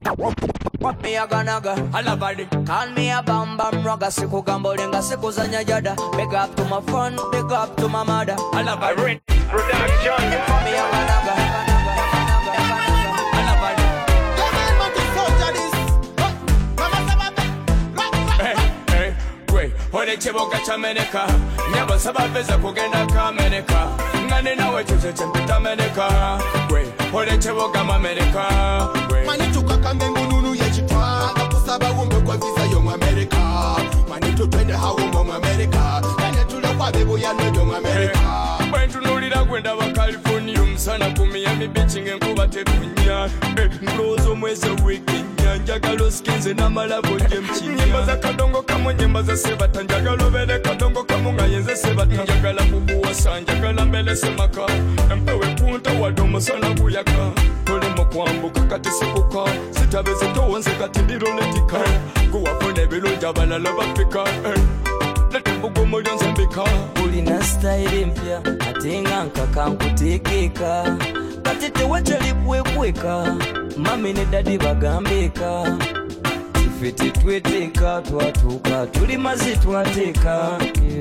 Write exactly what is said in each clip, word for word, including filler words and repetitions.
Me a ganaga, I love it. Call me a bam bam ragga, siku gambolinga, siku zanya jada. Big up to my fun, big up to my mother. I love it. Production. Me a ganaga, I love it. Hey, hey, wait. Hole chiboka cha America. Nyaba sababeza kugenda ka America. Ngane nawe chuche chempita America. Wait. Hole chiboka ma America. Manituka kambengu nunu yechitwa Kusaba umbe kwa visa yong America Manitu twende hawo mong America Kane tule kwa bebo ya nwe America Wentu nulira kwenda wa California Msana kumiyami bichinge nkuba tepunya Nklozo mweze wiki Njagalo skinze na malabo jemchinya Nyemba za kadongo kamo nyemba za sebata Njagalo vede kadongo kamo nga yenze sebata Njagala bubu wasa, njagala mbele semaka Mpewe punta wadomo sana buyaka Tolimo kwambuka kati sikuka Sitabeze towanze kati liroletika Kuwafone bilunja balala bafika Lete bugo moja nzambika Ulina style mpya Atinga nkaka nkutikika Katite wacha lipwekweka Mami ne daddy bagambika Tifiti twetika Twatuka tuli mazi twateka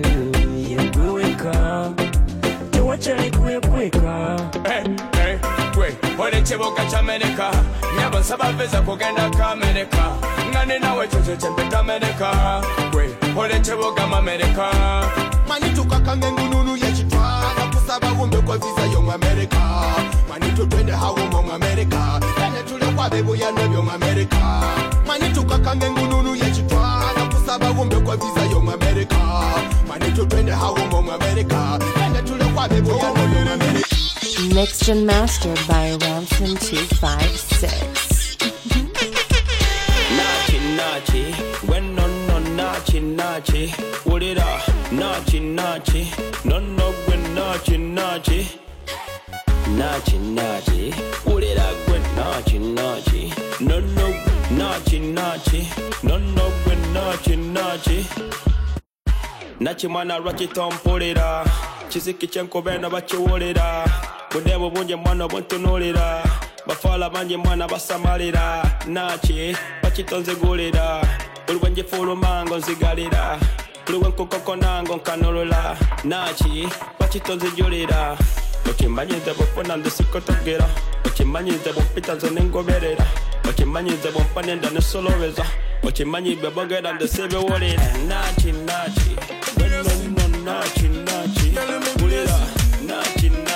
Yegweka Tewacha lipwekweka Hey, hey, we Hole chiboka cha America Nyaba sababeza kugenda ka America Ngane nawe chuche chempita America We Hole chiboka ma America Manituka kambengu nunu yechitwa Kusaba umbe kwa visa yong America Manitu twende hawo mong America Kane tule kwa bebo ya nwe yong America Manituka kambengu nunu yechitwa Kusaba umbe kwa visa yong America Manitu twende hawo mong America Kane tule kwa bebo ya nwe yong America Mixed and mastered by Ransom two five six. Nachi nachi, when no no nachi nachi, what it up? Nachi nachi, no no when nachi nachi, nachi nachi, what it up when nachi nachi, no no nachi nachi, no no when nachi nachi, nachi mana rachi tompolera, chisiki chenko bena bachi wolera. Budebo bunje mwana buntunulira Bafala banje mwana basamalira Nachi, bachitonze gulira Uliwe njifulu mango nzigalira Uliwe nkukoko nango nkanulula Nachi, bachitonze julira Ochimanyize bufuna ndisikotogera Ochimanyize bupita nzo ningoberera Ochimanyize bumpanenda nisoloweza Ochimanyibe bogera ndisibe wolira Nachi, nachi, weno no nachi, nachi Gulira, nachi, nachi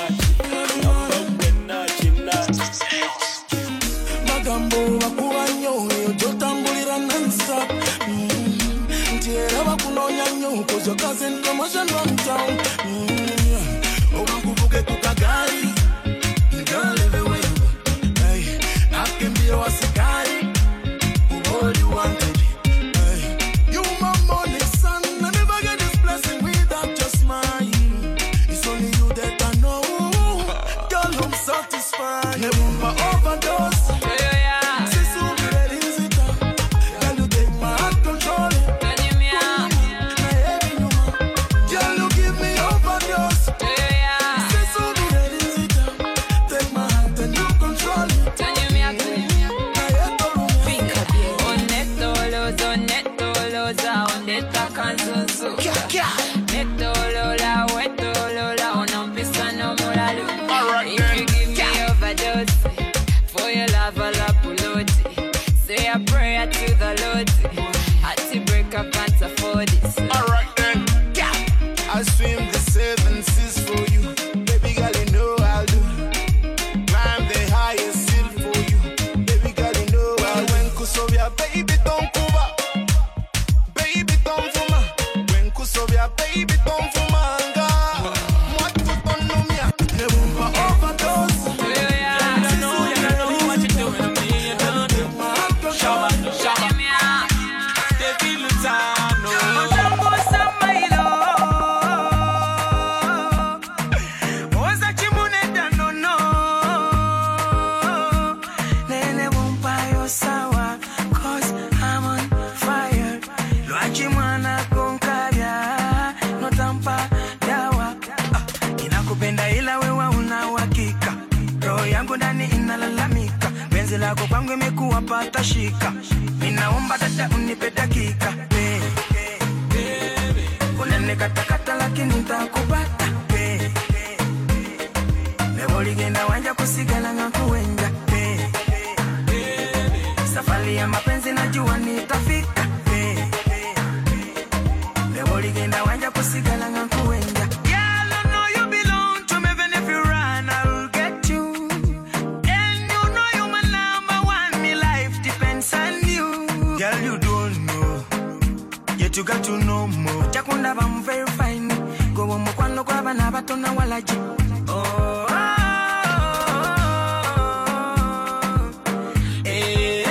Magambo wakuwanyo yotambulira non-stop Ntiera wakunonya nyo cause your cousin promotion run town Owakuvuke kukagari Girl everywhere Hey, I can be your wasikari All you want to be Hey, you my money son I never get this blessing without your smile It's only you that I know Girl I'm satisfied Never overdose Say a prayer to the Lord. Had to break up and afford this. Alright then, yeah. I swim the seven seas for you. Baby girl, you know I'll do. Climb the highest hill for you. Baby girl, you know I'll do. When Kusovia, baby, don't cover. Baby, don't fuma. When Kusovia, baby, don't fuma. What to on me? Never overdose. Lako kwangu imekuwa unapata shika. Ninaomba dada unipe dakika. Unene katakata lakini nitakupata. Nevoligenda wanja kusigala ngakuwenja. Safari ya mapenzi najua nitafika. Nevoligenda wanja kusigala ngakuwenja. You got to know more. Jakunda bam very fine. Go on mukwano kwa bana batona walaji. Oh. Eh.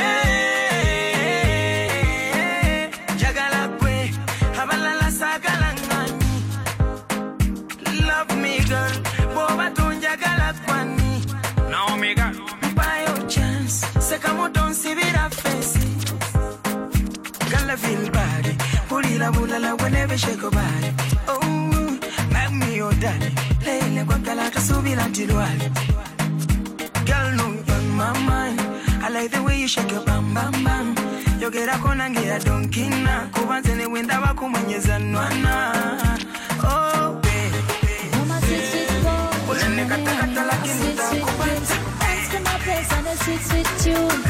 Jagala kwe habalala sagala ngani. Love me girl. Boba tunjagala kwani. Now me girl. By your chance. Sekamo don't see it a face. Girl feel bad. Pulila bulala whenever shake your body. Oh, make me your daddy. Lele kwa kala kasubila tilwali. Girl, no, you're on my mind. I like the way you shake your bam bam bam. You get a kona ngira donkina. Kubanze ne wenda wako mwenyeza nwana. Oh, baby. Mama sweet sweet boy. Ulene kata kata lakini nitakupata. Dance to my place and a sweet sweet tune.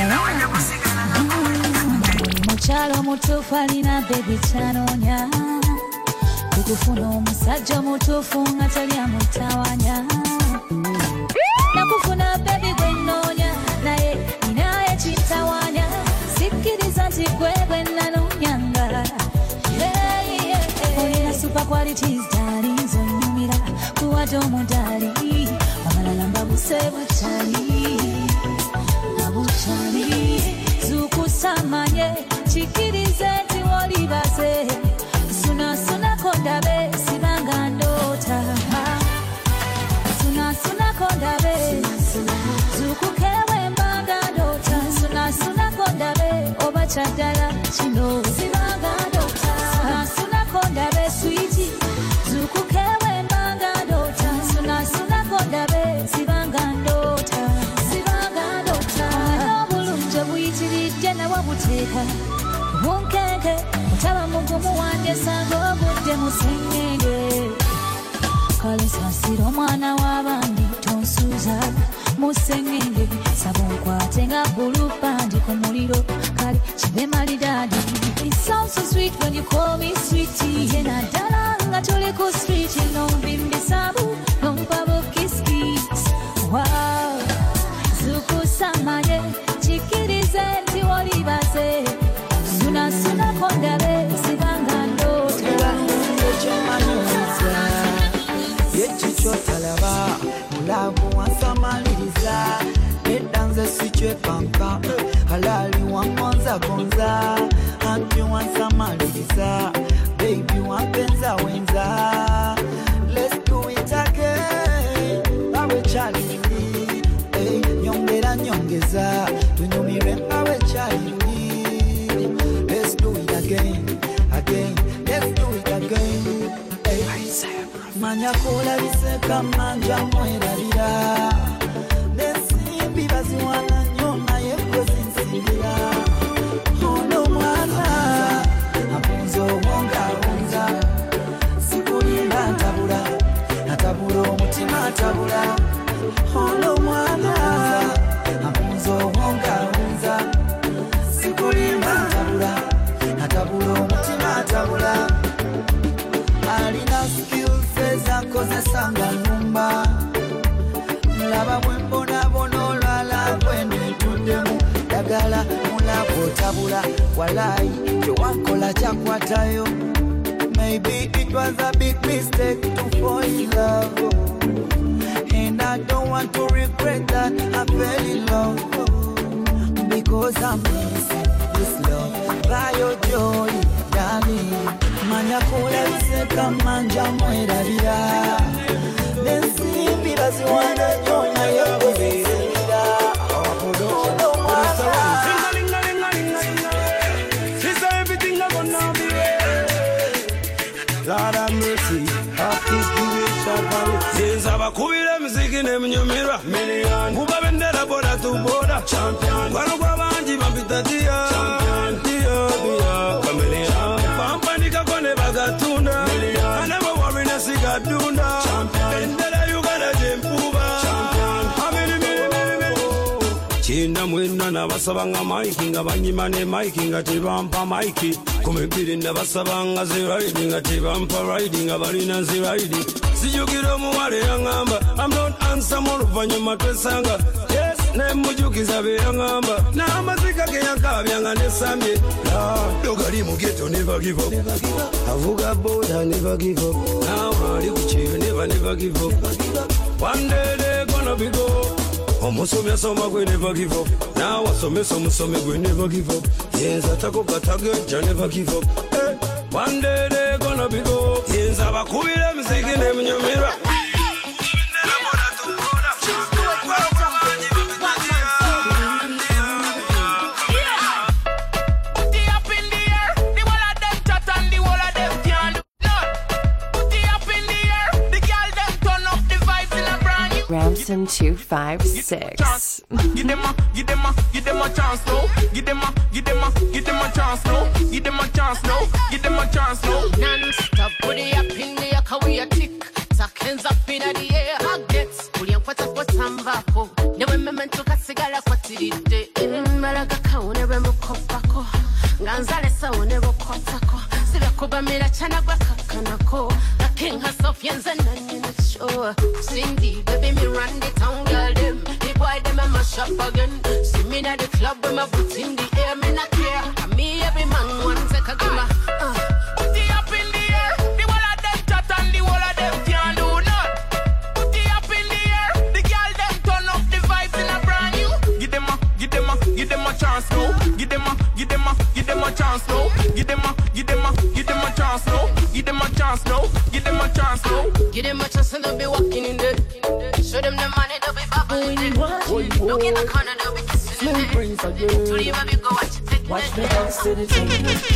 Muchalo mutufu alina baby chanonya. Kukufuna omusajja mutufu nga tali amutawanya. Nakufuna baby gwenonya naye ninaye kitawanya. Sikiriza nti gwe gwe nanonyanga. Olina super qualities darling zonyumira kuwadde omudali. Abalala mbabuse butali abuchali zukusamanye. Chikirize nti wolibaze. Suna suna kondabe sibanga ndota. Suna suna kondabe zukukewe mbanga ndota. Suna suna kondabe oba chadala chino sibanga ndota. Suna suna kondabe sweetie zukukewe mbanga ndota. Suna suna kondabe sibanga ndota. Sibanga ndota. Nobulunje buyitiridde na wabuteka. Munkeke, mutaba mugumu wange sanga obudde musengenge. Kale sasira omwana w'abandi tonsuuza musengenge. Saba onkwate nga bulupandi ku muliro kale kibe malidadi. It sounds so sweet when you call me sweetie. Ye naddala nga tuli ku street. Nombimbisabu, nompabo kiss kiss. Wow, zukusamaye chikirize nti wolibaze. Suna suna kondabe sibanga ndota. Yechicho talaba mulabu wansamaliriza. Edanze sichwe panka halali wangonza gonza. Anti wansamaliriza baby wanpenza wenza. Let's do it again. Bawe chali hey, nyongera nyongeza tunyumire bawe chali. Let's do it again, again. Let's do it again. Hey. Manya kola biseka manja mwerabira. Nesimbi baziwana nyona yeko zinsingira. Ono mwana apunzo wonga unza. Sikulinda tabula, natabula omutima tabula. Ono mwana apunzo wonga unza. Sikulinda tabula, natabula omutima tabula. Alina skills ezakozesa nga nnumba. Laba bwe mbonabona olwala bwe netuddemu. Dagala mulabo tabula walayi tewakola kyakwatayo. Maybe it was a big mistake to fall in love. And I don't want to regret that I fell in love. Because I'm missing this love by your joy, darling. Manya kula biseka manja mwerabira. Nesimbi baziwana nyona yokuzingira. Ono mwana she's everything I wanna be. Lord have mercy, half is the way Shabbat. Since abakubira muziki ne mnyumira million. Kuba bendera boda tu boda champion. Kwano kwa Bata dia, dia, dia, Camellia. Pampanica kone bagatunda. I never worry na sigadunda. Endela you gonna jempuba. China mwina na basabanga Mike nga banyimane Mike nga tebampa Mike. Kumebiri na basabanga ziraidi nga tebampa riding nga balina ziraidi. Sijukira muwale yangamba I'm not handsome oluvanyuma twesanga. Yes, ne mujukiza be yangamba na amazika ge yakabyanga nesambye. Yogali mu ghetto never give up. Avuga boda never give up. Now ali kuchiyo never never give up. One day they gonna be go. Omusomya soma gwe never give up. Now wasomesa omusome gwe never give up. Yes, atako katageja never give up. Hey, one day they gonna be go. Yes, abakubira muziki ne mnyomera. Ramson two five six. Give them a, give them a, give them a chance now. Give them a, give them a, give them a chance now. Give them a chance now. Give them a chance now. Non-stop, put it up in the air, how we a tick. Seconds up in the air, I get. William Quata Potambako. Never meant to Casigala Quatide. Malaga Kaune Remo Copako. Ganzale Saune Rocotako. Sivacoba Mila Chanabaka Kanako. The king herself, Yenzen and the show. Cindy, baby, me run the town, girl, them. The boy, them, I'm a shop again. See me at the club with my boots in the air, me not care. And me, every man, one take a give my. Put it up in the air. The wall of them chat and the wall of them can't do none. Put it up in the air. The girl, them turn up the vibes in a brand new. Give them a, give them a, give them a chance now. Give them a, give them a, give them a chance now. Give them a, give them a, give them a chance now. Give them a chance now. Give them a chance now. Give them a chance and they'll be walking in there. Show them the money, they'll be babbling in it. Look in the corner, they'll be kissing in it. To leave a big go, watch it take. Watch me dance to the thing.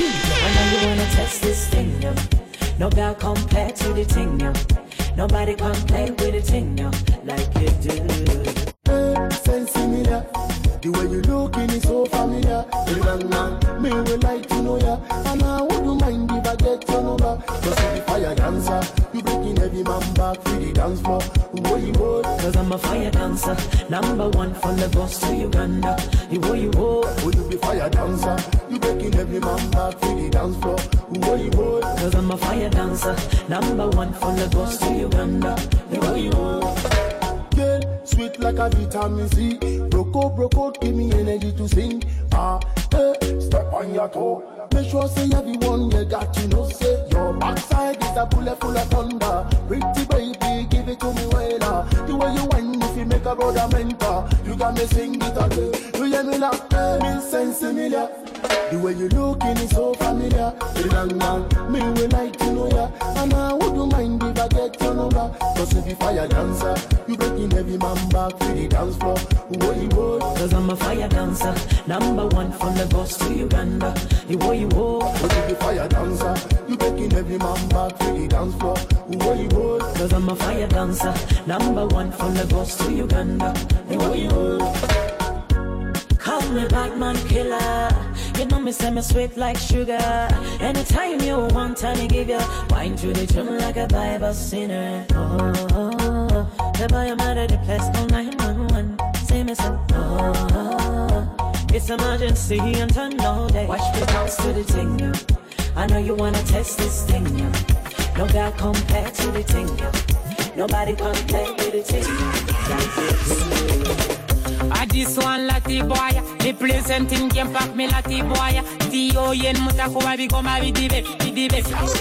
I know you wanna test this thing, yeah. No girl compare to the thing, yeah. Nobody can play with the thing, yeah, like you do. Hey, sense similar. The way you looking is so familiar. Young man, me will like to know ya. And I wouldn't mind if I get your number. Just be the fire dancer. You breaking every man back for the dance floor. Whoa, you would. Cause I'm a fire dancer. Number one from Lagos to Uganda. You wo, you wo. Oh, you be fire dancer. You breaking every man back for the dance floor. Whoa, you would. Cause I'm a fire dancer. Number one from Lagos to Uganda. You wo, you wo. Girl, sweet like a vitamin C. Broco, broco, give me energy to sing. Ah, hey, step on your toe. Make sure say everyone you got to know. Say your backside is a bullet full of thunder. Pretty baby, give it to me well. The way you whine, if you make a brother mentor, you got me sing it again. You hear me laugh, me sense similar. The way you looking is so familiar. Young man, me will like to know ya. And I wouldn't mind if I get your number. Cause if you fire dancer, you breaking every man back to the dance floor. Whoa, you would. Cause I'm a fire dancer. Number one from Lagos to Uganda. You wo, you wo. Cause if you fire dancer, you breaking every man back to the dance floor. Whoa, you would. Cause I'm a fire dancer. Number one from Lagos to Uganda. You wo, you wo. Call me Batman killer. You know me say me sweet like sugar. Anytime you want, I give you wine to the gym like a Bible sinner. Oh, oh, oh. The boy I'm out of the place, no nine one one. Say me so, oh, oh. It's emergency and turn no day. Watch me bounce to the thing, yeah. I know you wanna test this thing, yeah. No girl compare to the thing, yeah. Nobody can play with the thing, yeah. Like this. I this one lati boy, representing game pack me lati boy. Dio yen mutakuwa bigoma bidibe, bidibe.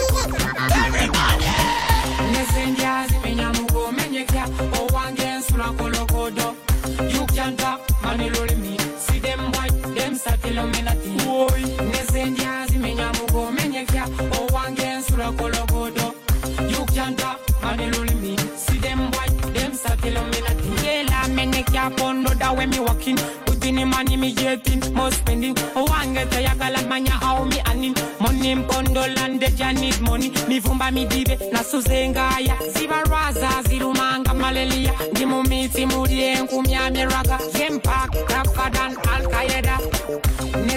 Everybody. Listen jazz, menya mugo menyekya, o wangen sura kolokodo. You can talk, money lori me. See them white, them sakilo menati. Boy, listen jazz, menya mugo menyekya, o wangen sura kolokodo. You can talk, money lori me. See them white, them sakilo menati. Menekya pondo da when me walking. Putting in money me getting more spending. Oh, one get a yagala manya how me anin. Money pondo land they need money. Me vumba mi dibe na suzenga ya. Ziba raza zirumanga malelia. Dimu miti muri enkumya miraga. Game park rapper than Al Qaeda.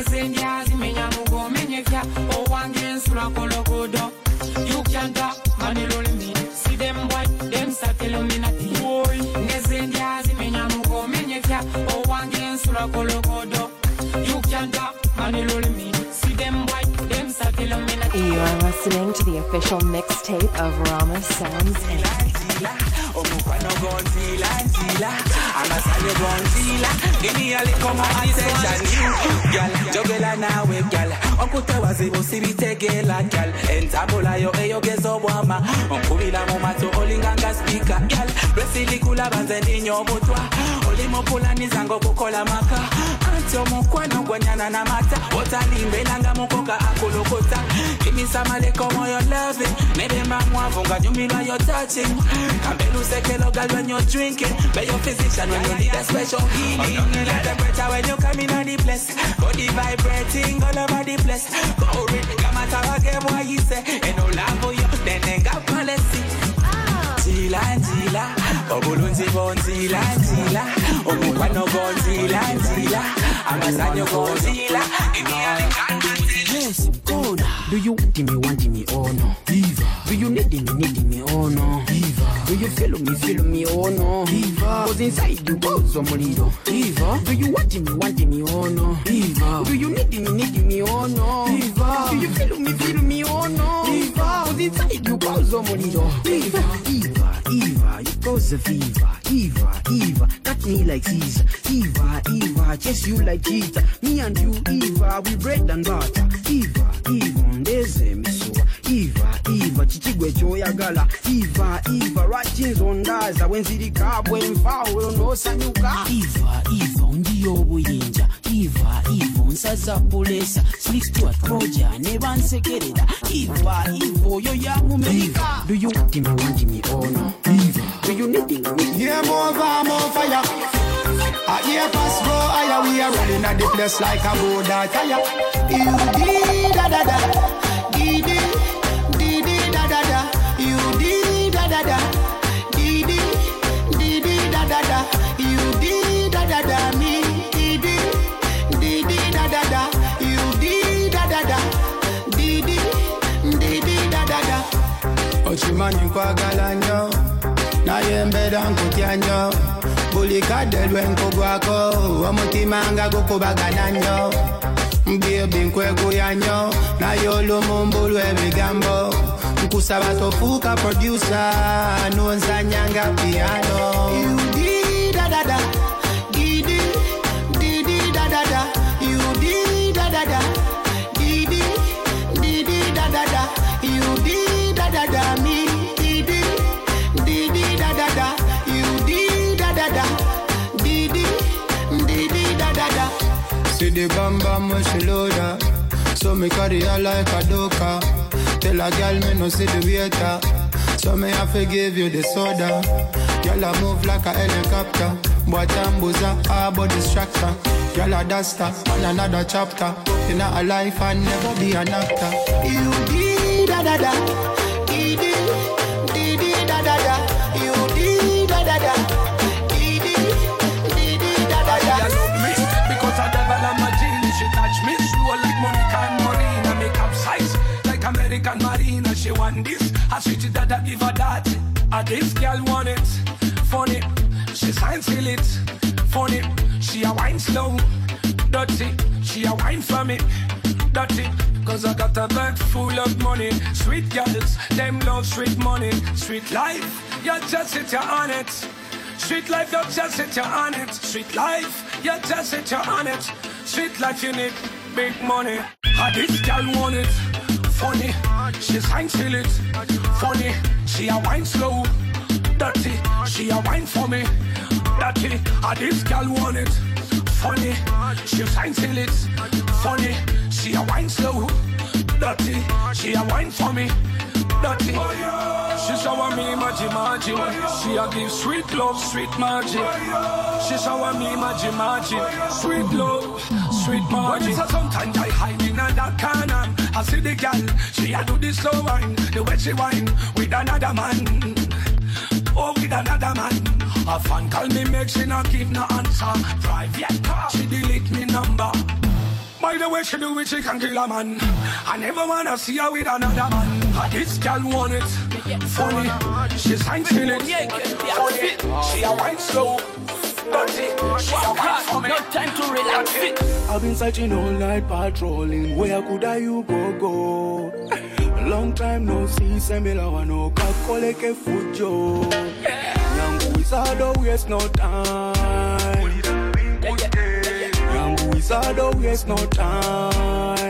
You are listening to the official mixtape of Rama Sounds Entertainment. Omukwano gonzila, zila, amasanye gonzila. Give me a little more attention, girl. Jogela nawe, girl. Onkute wazibu sibite gela, girl. Entabula yo eyo gezo wama. Onkubila mumato olinganga speaker, girl. Resili kula banze ninyo mutwa. Olimo pula nizango kukola maka. Anti omukwano gwanyana na mata. Otalimbe langa mukoka akulokota. Give me some a little more your loving. Maybe mamwa funga jumila your touching. Kambelu sekelo girl when you're drinking. Be your physician when you need a special healing. Like the pressure when you come in on the place. Body vibrating all over the place. Go read, kamata wage boy he say. And no love for you, then they got policy. Zila, zila, obulunzi bonzila, zila. Omukwano gonzila, zila. Amasanyo gonzila. Give me a little. Yes, God. Do you want me, want me, oh no? Diva. Do you need me, need me, oh no? Diva. Do you feel me, feel me, oh no? Diva. Cause inside you go some little. Diva. Do you want me, want me, oh no? Diva. Do you need me, need me, oh no? Diva. Do you feel me, feel me, oh no? Diva. Cause inside you go some little. Diva. Eva, Eva, you cause a fever. Eva, Eva, cut me like Caesar. Eva, Eva, chase you like cheetah. Me and you, Eva, we bread and butter. Eva, Eva, ndeze misua. Eva, Eva, chichigwe choya gala. Eva, Eva, ratchins ondaza. Wenziri kabwe mfawe no sanyuka. Eva, Eva, ndiyo buyinja. Eva, Eva, nsaza polesa. Slicks to a troja, never nsekereda. Eva, Eva, yo yangu melika. Do you want me, want me, oh no? Eva, do you need me? Yeah, more fire, more fire. A year pass go higher, we are rolling at the place like a boat tire. You did da da da, did did did da da da. You did da da da, did did da da da. You did da da da, me did did da da da. You did da da da, did did da da da. Ochimani kwa galanyo, na yembe dan kutianyo. Bulika delwen kogwako, omutimanga gukubagananyo. Baby nkwego yanyo, na yolo mumbulu ebigambo. Nkusaba tofuka producer, nonza nyanga piano. You di da da da, di di, di di da da da. You di da da da, di di, di di da da da. You di da da da, me di di, di di da da da. You di da da da, di di, di di da da da. See the bam bam when she load her, so me carry her like a doka. Tell a girl me no see the waiter, so me have to give you the soda. Girl I move like a helicopter, but I'm buzzer, about distractor. Girl a duster, on another chapter. In a life I never be an actor. You di da da da, di di, di di da da da. You di da da da, di di, di di da da da. You love me because I develop my jeans. She touch me slow like Monica and Marina. Make up size like American Marina. She want this, I switch it that I give her that. Ah, this girl want it, funny. She sign seal it, funny. She a wine slow, dirty. She a wine for me, dirty. Cause I got a bag full of money. Sweet girls, them love sweet money. Sweet life, you just sit you on it. Sweet life, you just sit you on it. Sweet life, you just sit you on it. Sweet life, you need big money. How this girl want it, funny. She sign seal it, funny. She a wine slow, dirty. She a wine for me, dirty. How this girl want it, funny. She sign seal it, funny. She a wine slow, dirty. She a wine for me, dirty. She shower me magic magic. She a give sweet love, sweet magic. She shower me magic magic. Sweet love, sweet magic. So sometimes I hide in a dark corner. I see the girl, she a do this slow wine. The way she wine with another man. Oh, with another man. A fan call me, make she not give no answer. Private car, she delete me number. By the way she do it, she can kill a man. I never wanna see her with another man. But this girl want it, funny. She sign till it, funny. She a wine slow, Work hard, no time to relax it. I've been searching all night patrolling. Where could I you go go? Long time no see, Semela wano kakoleke fujo. Yangu wizardo waste no time. Yangu wizardo waste no time.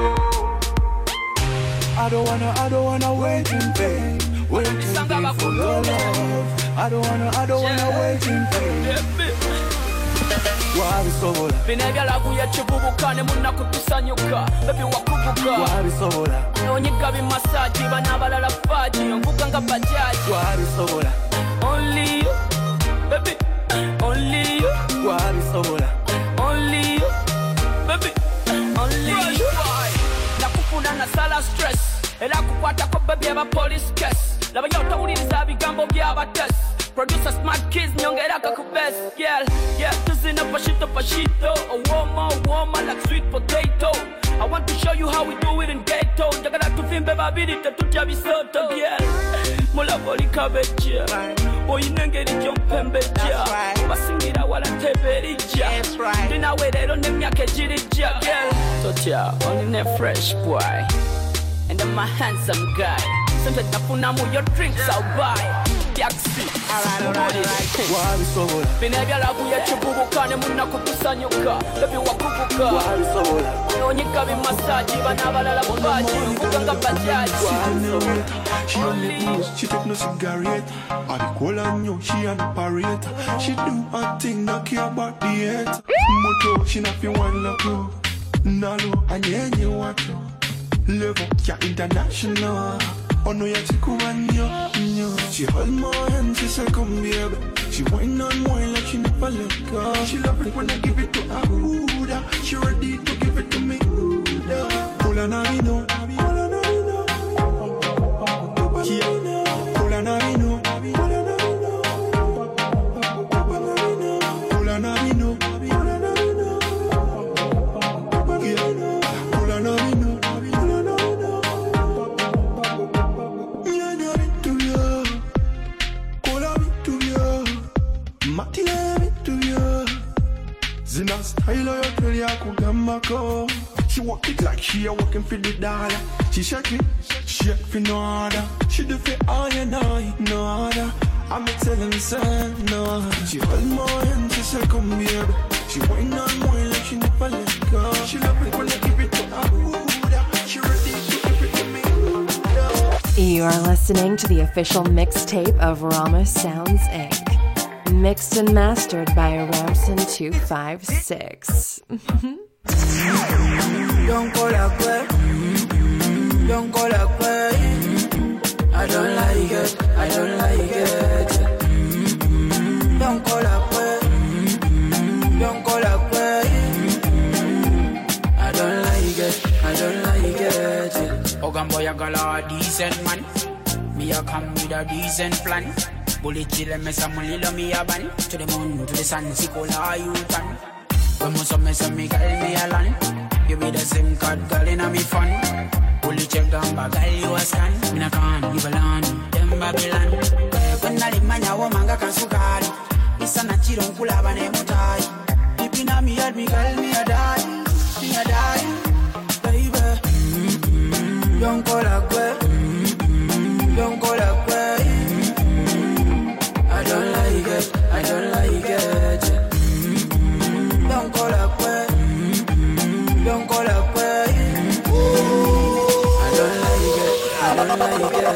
I don't wanna, I don't wanna wait in vain. Wait in vain for your love. I don't wanna, I don't wanna wait in vain. Wabisobola binebyala kuya kibubukane munakutusanyuka baby wakuvuga wabisobola onyiga bimasaji bana balala faji mvuga nga bajaji wabisobola only you baby only you wabisobola only you baby only you nakufuna na sala stress era kukwata ko baby aba police case laba yotawuliriza bigambo byaba test Producer smart kids, nyongera kakubest, girl. Yeah, tuzina pashito pashito. A woman, woman like sweet potato. I want to show you how we do it in ghetto. Jagala tufimbe babidi tatutya bisoto, girl. Mula boli kabeja. Oyinengeri jompembeja. Basingira wala teberija. Dina wedero nemyake jirija, girl. Totya, only ne fresh boy. And I'm a handsome guy. Sometimes napuna mu your drinks I'll buy. Taxi, alright, alright, alright. Wabisobola binebyala kuya kibubukane munakutusanyuka baby wakuvuga wabisobola onyiga bimasaji bana balala baji mvuga nga bajaji she only use, she take no cigarette. I call her new, she an operator. She do a thing, not care about the hate. Moto, she not feel one love you. Nalo, anyenye watu level, ya international. Oh no, yeah, she cool and yo, yo. She hold my hand, she say come baby. She whine on wine like she never let go. She love it when I give it to her, Buddha. She ready to give it to me, Buddha. Pull on her, you know. Pull on her, you know. Yeah. Pull on her, you know. Pull on her, you know. Pull on her, you know. Yeah. Pull on her, you know. Zina style of your girl, ya kugambako. She walk it like she a walking for the dollar. She shake it, shake for no other. She do for all you know, no other. I'm telling son, no. She hold my hand, she say come here. She whine on more like she never let go. She love it when I give it to her. She ready to give it to me. You are listening to the official mixtape of Rama Sounds Incorporated. Mixed and mastered by Ramson two five six. Don't call a quay. Don't call a quay. I don't like it. I don't like it. Don't call a quay. Don't call a quay. I don't like it. I don't like it. Ogan boy, I got a decent man. Me, I come with a decent plan. Bullet chill and mess up my little me a ban. To the moon, to the sun, see cola you can. When most of mess up me, girl, me a land. You be the same card, girl, in a me fun. Bullet check down, but girl, you a scan. Me na can, you belong, them Babylon. When I live man, ya woman, ga kan sukari. Isa na chiro, nkula ba ne mutai. Deep in a me head, me girl, me a die. Me a die, baby. Don't call a quay. Don't call a quay. I don't like it, I don't like it. Don't call a quay. Don't call a quay. I don't like it, I don't like it.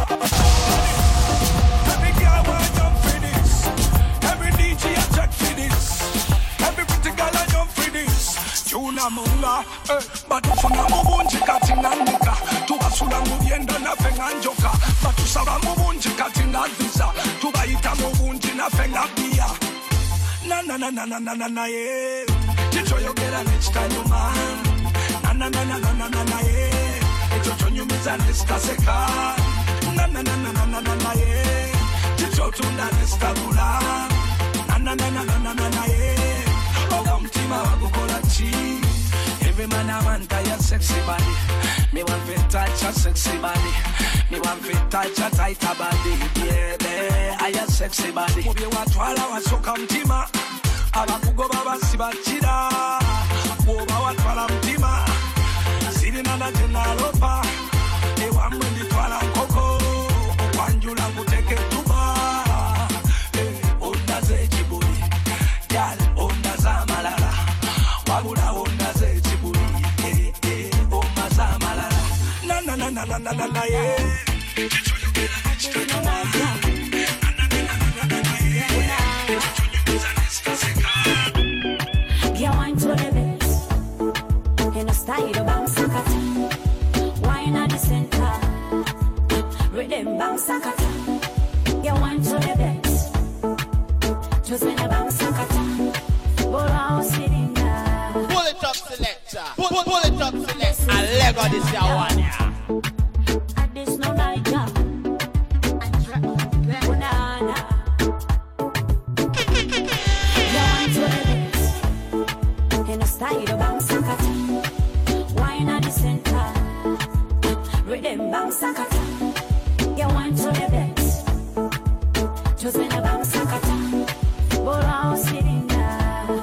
Every girl wanna jump for this. Every D J a check for this. Every pretty girl a jump for this. Yuna munga, eh, batu funa mubunji katinga nika. Tuwasula mubienda na fenga njoka. Batu saba mubunji katinga visa. Tubaita mubunji na fenga bia. Na na na na na na na na yeah. Chicho you get a next time you man. Na na na na na na na na yeah. Chicho you miss a next kaseka. Na na na na na na na na yeah. Chicho tu na next kabula. Na na na na na na na na yeah. Oga mtima wakukola chi. Every man I want a your sexy body. Me want to touch your sexy body. Me want to touch your tighter body. Yeah, yeah, I your sexy body. Move your watwala wa soka mtima. Abakugo baba sibachida. Woba watwala mtima. Sidi nana tena lopa. Ewa mwendi twala koko. Wanjula kuteke tuba. Eh, onda ze chiburi. Yal, onda za malala. Wabula onda ze chiburi. Eh, eh, onda za malala. Na na na na na na na na yeah. Get wine to the best. In a style of bounce kata. Wine at the center. Rhythm bounce kata. Get wine to the best. Just in a bounce kata. But I was sitting there. Pull it up, selector. Pull, pull, pull it up, selector. And Lego this your one, yeah. At this no night job. Banana. Get wine to the best. In a style of bounce kata. Wine at the center. Rhythm bounce kata. Get wine to the best. Just in a bounce kata. But I was sitting there.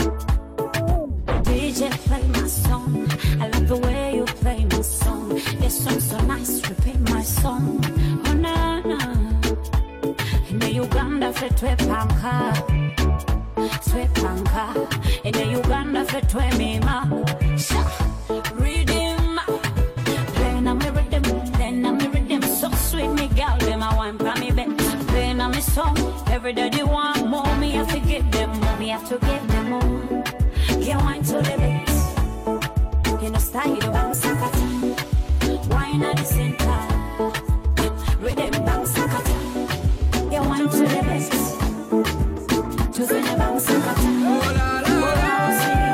D J play my song. I love the way you play my song. This song so nice, repeat my song. Oh na na. In the Uganda for twe panka, twe panka. In the Uganda for twe mima. Sha, rhythm. Playing on me rhythm, playing on me rhythm. So sweet, me girl, them a wine pa me bed. Playing on me song, every day they want more. Me have to give them more, me have to give them more. Get wine to the best. In a style of bounce kata. Wine at the center. Rhythm bounce kata. Get wine to the best. Just in a bounce kata. Oh la la la.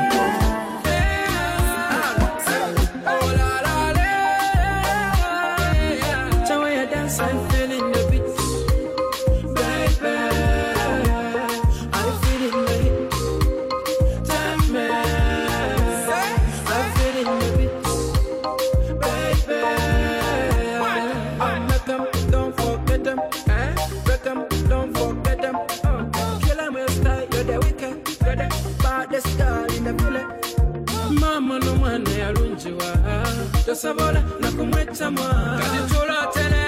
I'm feeling the beat, baby. I'm feeling the hit, time man. I'm feeling the beat, baby. I make them, don't forget them. Break them, don't forget them. Kill them with style, you're the wicked. You're the baddest girl in the village. Mama no one ya lunjiwa. Tosavola na kumweta mwa. Kadichola tele.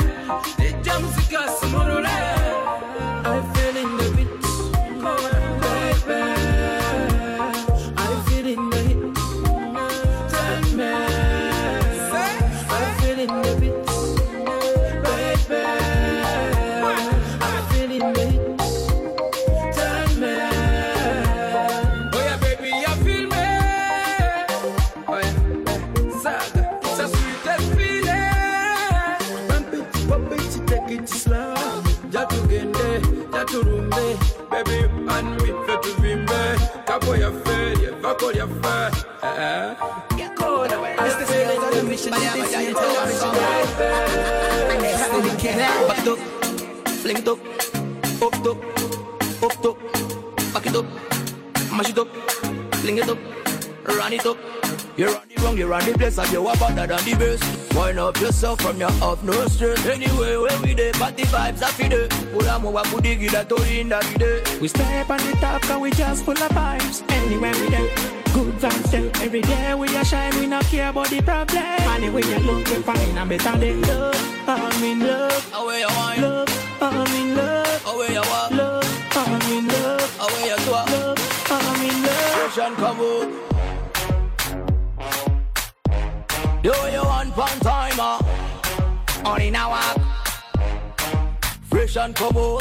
I'm feeling the beat, baby. I'm feeling the hit, time man. I'm feeling the beat, baby. I'm feeling the hit, time man. Oh yeah, baby, you feel me? Oh yeah, Saga, it's a sweetest feeling. Bump it, bump it, take it slow. Jatu gende, jatu rumbe, baby and me fe tu vimbe. Kapo ya fe, ye vako ya fe. Eh, get cold. I feel like the mission is this. Back it up, fling it up, up it up, up it up, back it up, mash it up, fling it up, run it up. You run it wrong, you run the place and you are better than the best. Wind up yourself from your off no stress. Anyway, when we dey, party vibes are fide. Pula mo wa kudigi da tori in da vide. We step on the top and we just full of vibes. Anywhere we dey, good vibes there. Every day we are shine, we not care about the problem. Anyway you look, we fine and better than love. I'm in love. Away you wine. Love. I'm in love. Away you walk. Love. I'm in love. Away you talk. Love. I'm in love. Ocean come out. Do you want one timer? Only now up. Fresh and come out.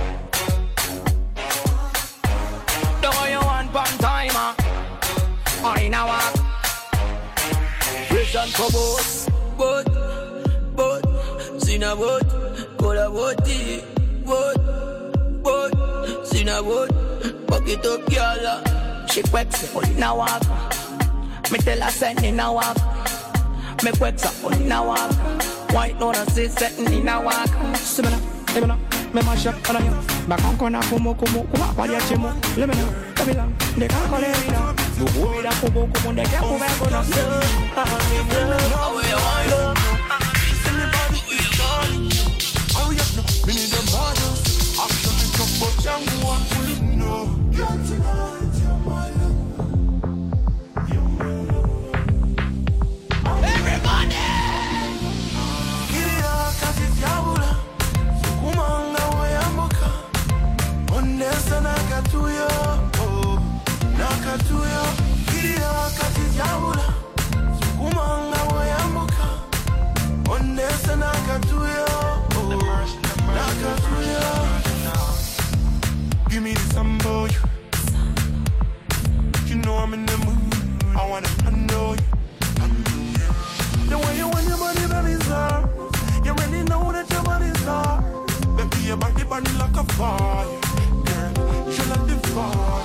Do you want one timer? Only now up. Fresh and come out. But, but, Sina but, Kola boti, but, but, Sina but, Fuck it up, girl. She quacks only now up. Me tell her send in now up. Me quacks up only now up. White no na say setting in now up. Simena, simena, me mash up on you. Back on corner kumo kumo kumo kwa dia chemo. Let me know, let me know. They can't call it now. Bubira kuboko munda jakuba gonna feel. I'm in love. Oh yeah, no, me need them models. Action is up, but Django and pull it, no. Girl, tonight, you're my love. You're my love. Everybody! Kiria kati diabula, sukumanga weyamoka. Onesa nakatuyo, oh, nakatuyo. Kiria kati diabula, sukumanga weyamoka. Onesa nakatuyo. Give me the sambo, you. You know I'm in the mood. I wanna know you. The way you want your body, baby, sir. You already know that your body's hard. Baby, your body burning like a fire. Girl, you like the fire.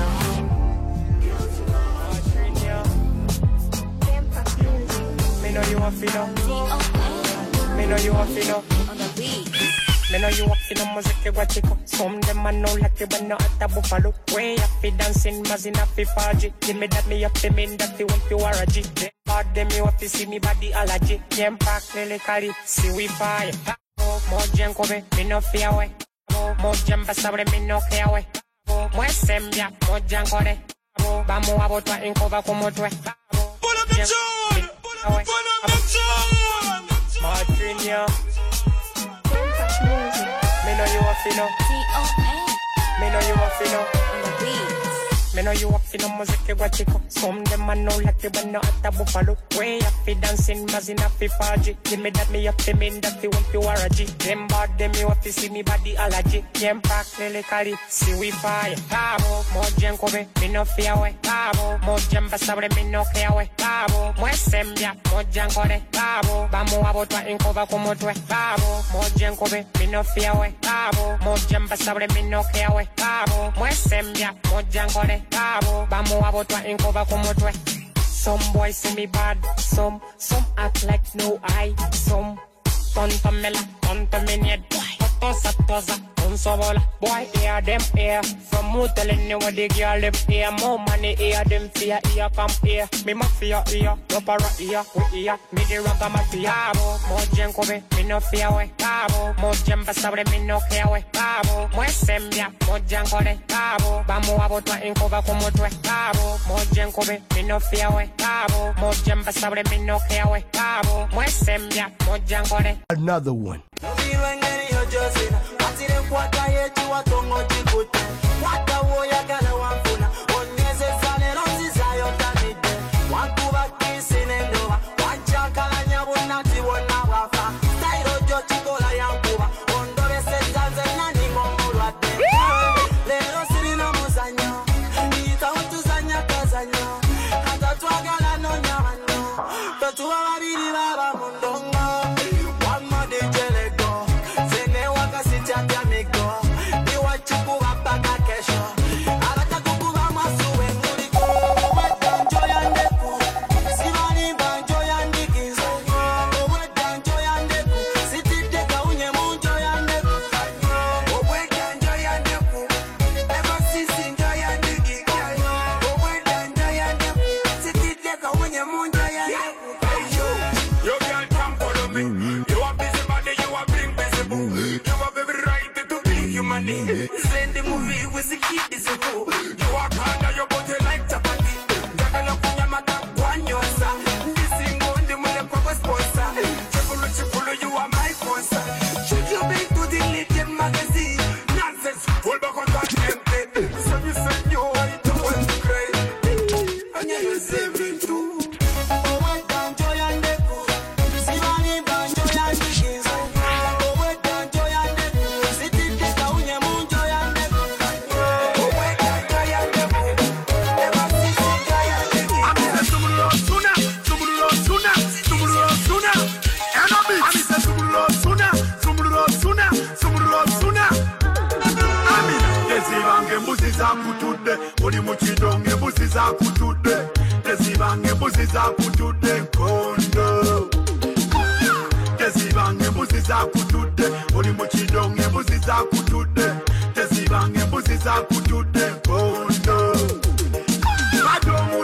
Me know you want to know. Me know you want to know. Me know you walking on music guachico. Some them I know like you when no at the buffalo. Way up fi dancing, mazina fi party. Give me that me up to mean that you want to war a G. They bad them you up to see me body allergy. Jem pack lily carry, see we fire. Mo jem kobe, me no fear way. Mo jem basabre, me no care way. Mo sembia, mo jem kore. Vamos a botar en coba como tú es. Pull up the joint, pull up the joint. Martinia. Me know you want to know. Me know you want to know. Me know you walking on music guachico. Some them I know like you when no at the buffalo. Way up fi dancing, mazina fi party. Give me that me up to mean that you want to war a G. Them bad them you want to see me body allergy. Jem pack lily carry, see we fire. Pabo, mo jem kobe, me no fear way. Pabo, mo jem basabre, me no care way. Pabo, mo sembia, mo jem kore. Pabo, vamos a botar en coba como tú es. Pabo, mo jem kobe, me no fear way. Pabo, mo jem basabre, me no care way. Pabo, mo sembia, mo jem kore. Pabo, vamos a botar en coba como tú es. Some boys see me bad, some, some act like no eye, some tonto me la, tonto me need, tosa tosa, unso bola. Boy, hear them here, from who telling you what the girl live here, more money here, them fear here, come here, me mafia here, opera here, we here, me the rock mafia. Pabo, mo jem kobe, me no fear way. Pabo, mo jem basabre, me no care way. Pabo, mo sembia, mo jem kore. Pabo, vamos a botar en coba como tú es. Pabo, mo jem kobe, me no fear way. Pabo, mo jem basabre, me no care way. Pabo, mo sembia, mo jem kore. Another one. Send the movie with the kid is a fool. You are kind your body like chapati. Jagala kunya mata kwanyosa. This is going to my papa sponsor. Chipulu chipulu, you are my sponsor. Should you be to the Little magazine? Nonsense, pull back on that empty. So you said you want to want to cry. And you're saving too. Oli muchidonge mbuzi za kutude Tezibange mbuzi za kutude kondo Tezibange mbuzi za kutude Oli muchidonge mbuzi za kutude Tezibange mbuzi za kutude kondo Badongo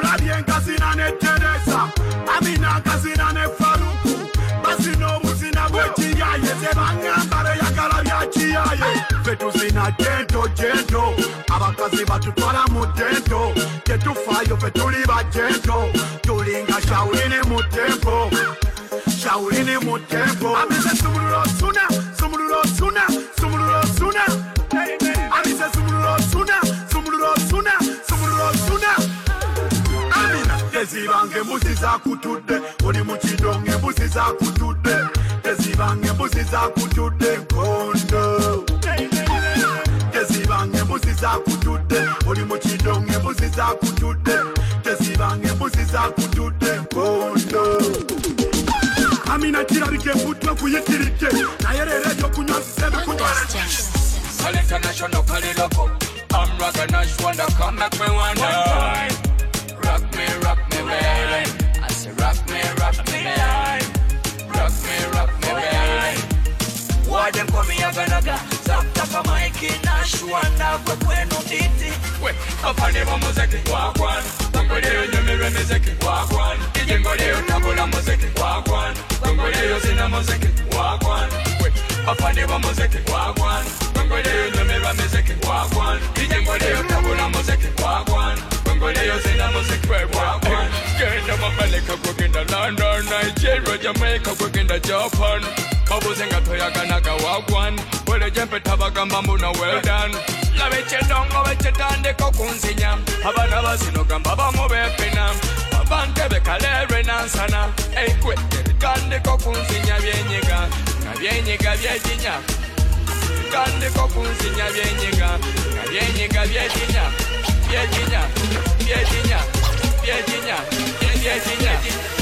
abakazina ne faluku basina obuzina bwekiyaye tebangambale yagala byakiyaye fe tuzina jento jento abakazi batutwala mu jento tetufaayo fe tuli bajento tulinga shawulini mu tempo shawulini mu tempo amise sumululo suna sumululo suna sumululo suna amise sumululo suna sumululo suna sumululo suna amina tezibange embuzi zakutudde oli mu kidongo embuzi zakutudde tezibange embuzi zakutudde nkondo tezibange embuzi zakutudde oli mu kidongo embuzi zakutudde tezibange embuzi zakutudde nkondo amina kirabike mutwe kuyitirike naye leero ebyokunywa zisebe kunywa international kaliloko I'm rockin' a wonder come make me wonder rock me rock me way I say rock me rock me way rock me rock me way why them call me a ganaga zap tapa maiki na shwanda kwa kwenu diti we afande wa muziki wagwan tangoleo nyemere muziki wagwan ijengoleo tabula muziki wagwan tangoleo zina muziki wagwan we afande wa muziki wagwan tangoleo nyemere muziki wagwan ijengoleo tabula muziki wagwan tangoleo zina muziki wagwan genda mabaleka kugenda London Nigeria Jamaica kugenda Japan Babuzenga toyaganaga wagwan Wele jempe tabagamba mbuna well done Lawe chedongo weche tandeko kunzinya Abana basino gamba bamu bepina Babante bekalere nansana Eikwe tandeko kunzinya byenyiga Na byenyiga byejinya Tandeko kunzinya byenyiga Na byenyiga byejinya Byejinya Byejinya Byejinya Byejinya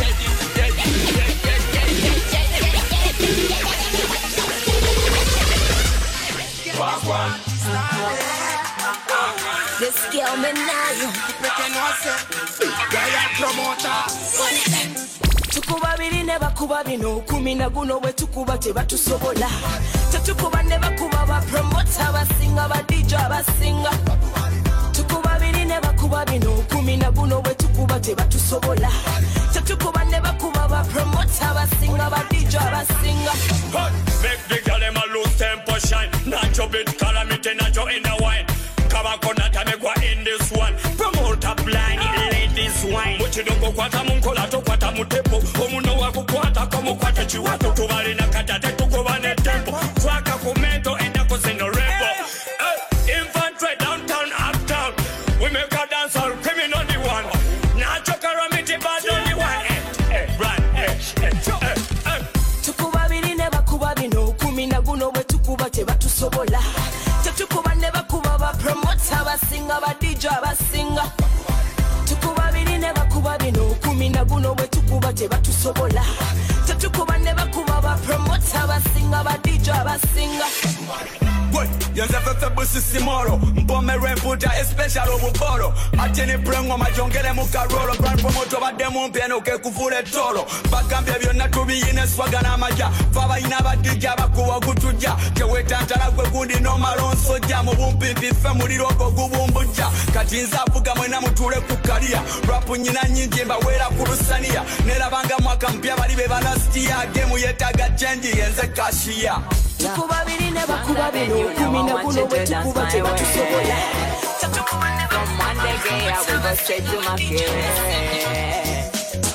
This girl me now pretend was a promoter. Tukuba biri ne bakuba bino kumi na guno we tukuba tebatusobola tetukuba ne bakuba ba promoter basinga ba D J basinga tukuba biri ne bakuba bino kumi na guno we tukuba tebatusobola tetukuba ne bakuba ba promoter basinga ba D J basinga make the girl them a lose tempo shine nacho bit calamity nacho in the wine kabakona tamegwa in this one promoter blind ladies wine muchidongo kwata munkola to kwata mutepo omuno wakukwata komo kwata chiwato tubali na kata tetukuba ne tempo twaka kumento enda kozeno rebo infantry downtown uptown we make a dance all criminal the one nacho calamity bad on the one right eh tukuba biri ne bakuba bino kumi na guno we tukuba tebatusobola tetukuba ne bakuba ba promoter basinga ba D J basinga tukuba biri ne bakuba bino kumi na guno we tukuba tebatusobola tetukuba ne bakuba ba promoter basinga ba D J basinga Wait, yanza fefe busi simoro Mpome remputa especial obuboro Atini prengwa majongele mukarolo Brand promoter ba demo mpieno ke kufule tolo Bagambia byonna tubiyine swaga na maja Faba ina badija bakuwa kutuja Kewe tantala kwe kundi no malonso ja Mubumpi pife muliroko kubumbuja Katinza afuga mwena mutule kukalia Rapu nyina nyingi mba wera kurusania Nera banga mwaka mpia balibe banastia Gemu yetaga change yenze kashia tukuba biri ne bakuba bino kumi na guno we tukuba tebatusobola From one day gay I will go straight to my feelings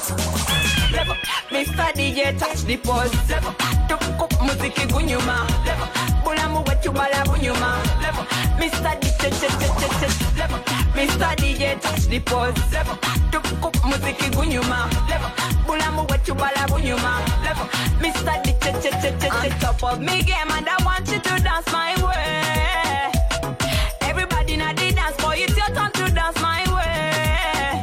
Mister D J touch the pulse Tukup muziki gunyuma Bulamu wetu bala bunyuma Mister D J Mister D J touch the pulse Tukup muziki gunyuma Bulamu wetu bala bunyuma Mister D J on top of me game and I want you to dance my way Everybody na the dance boy it's your turn to dance my way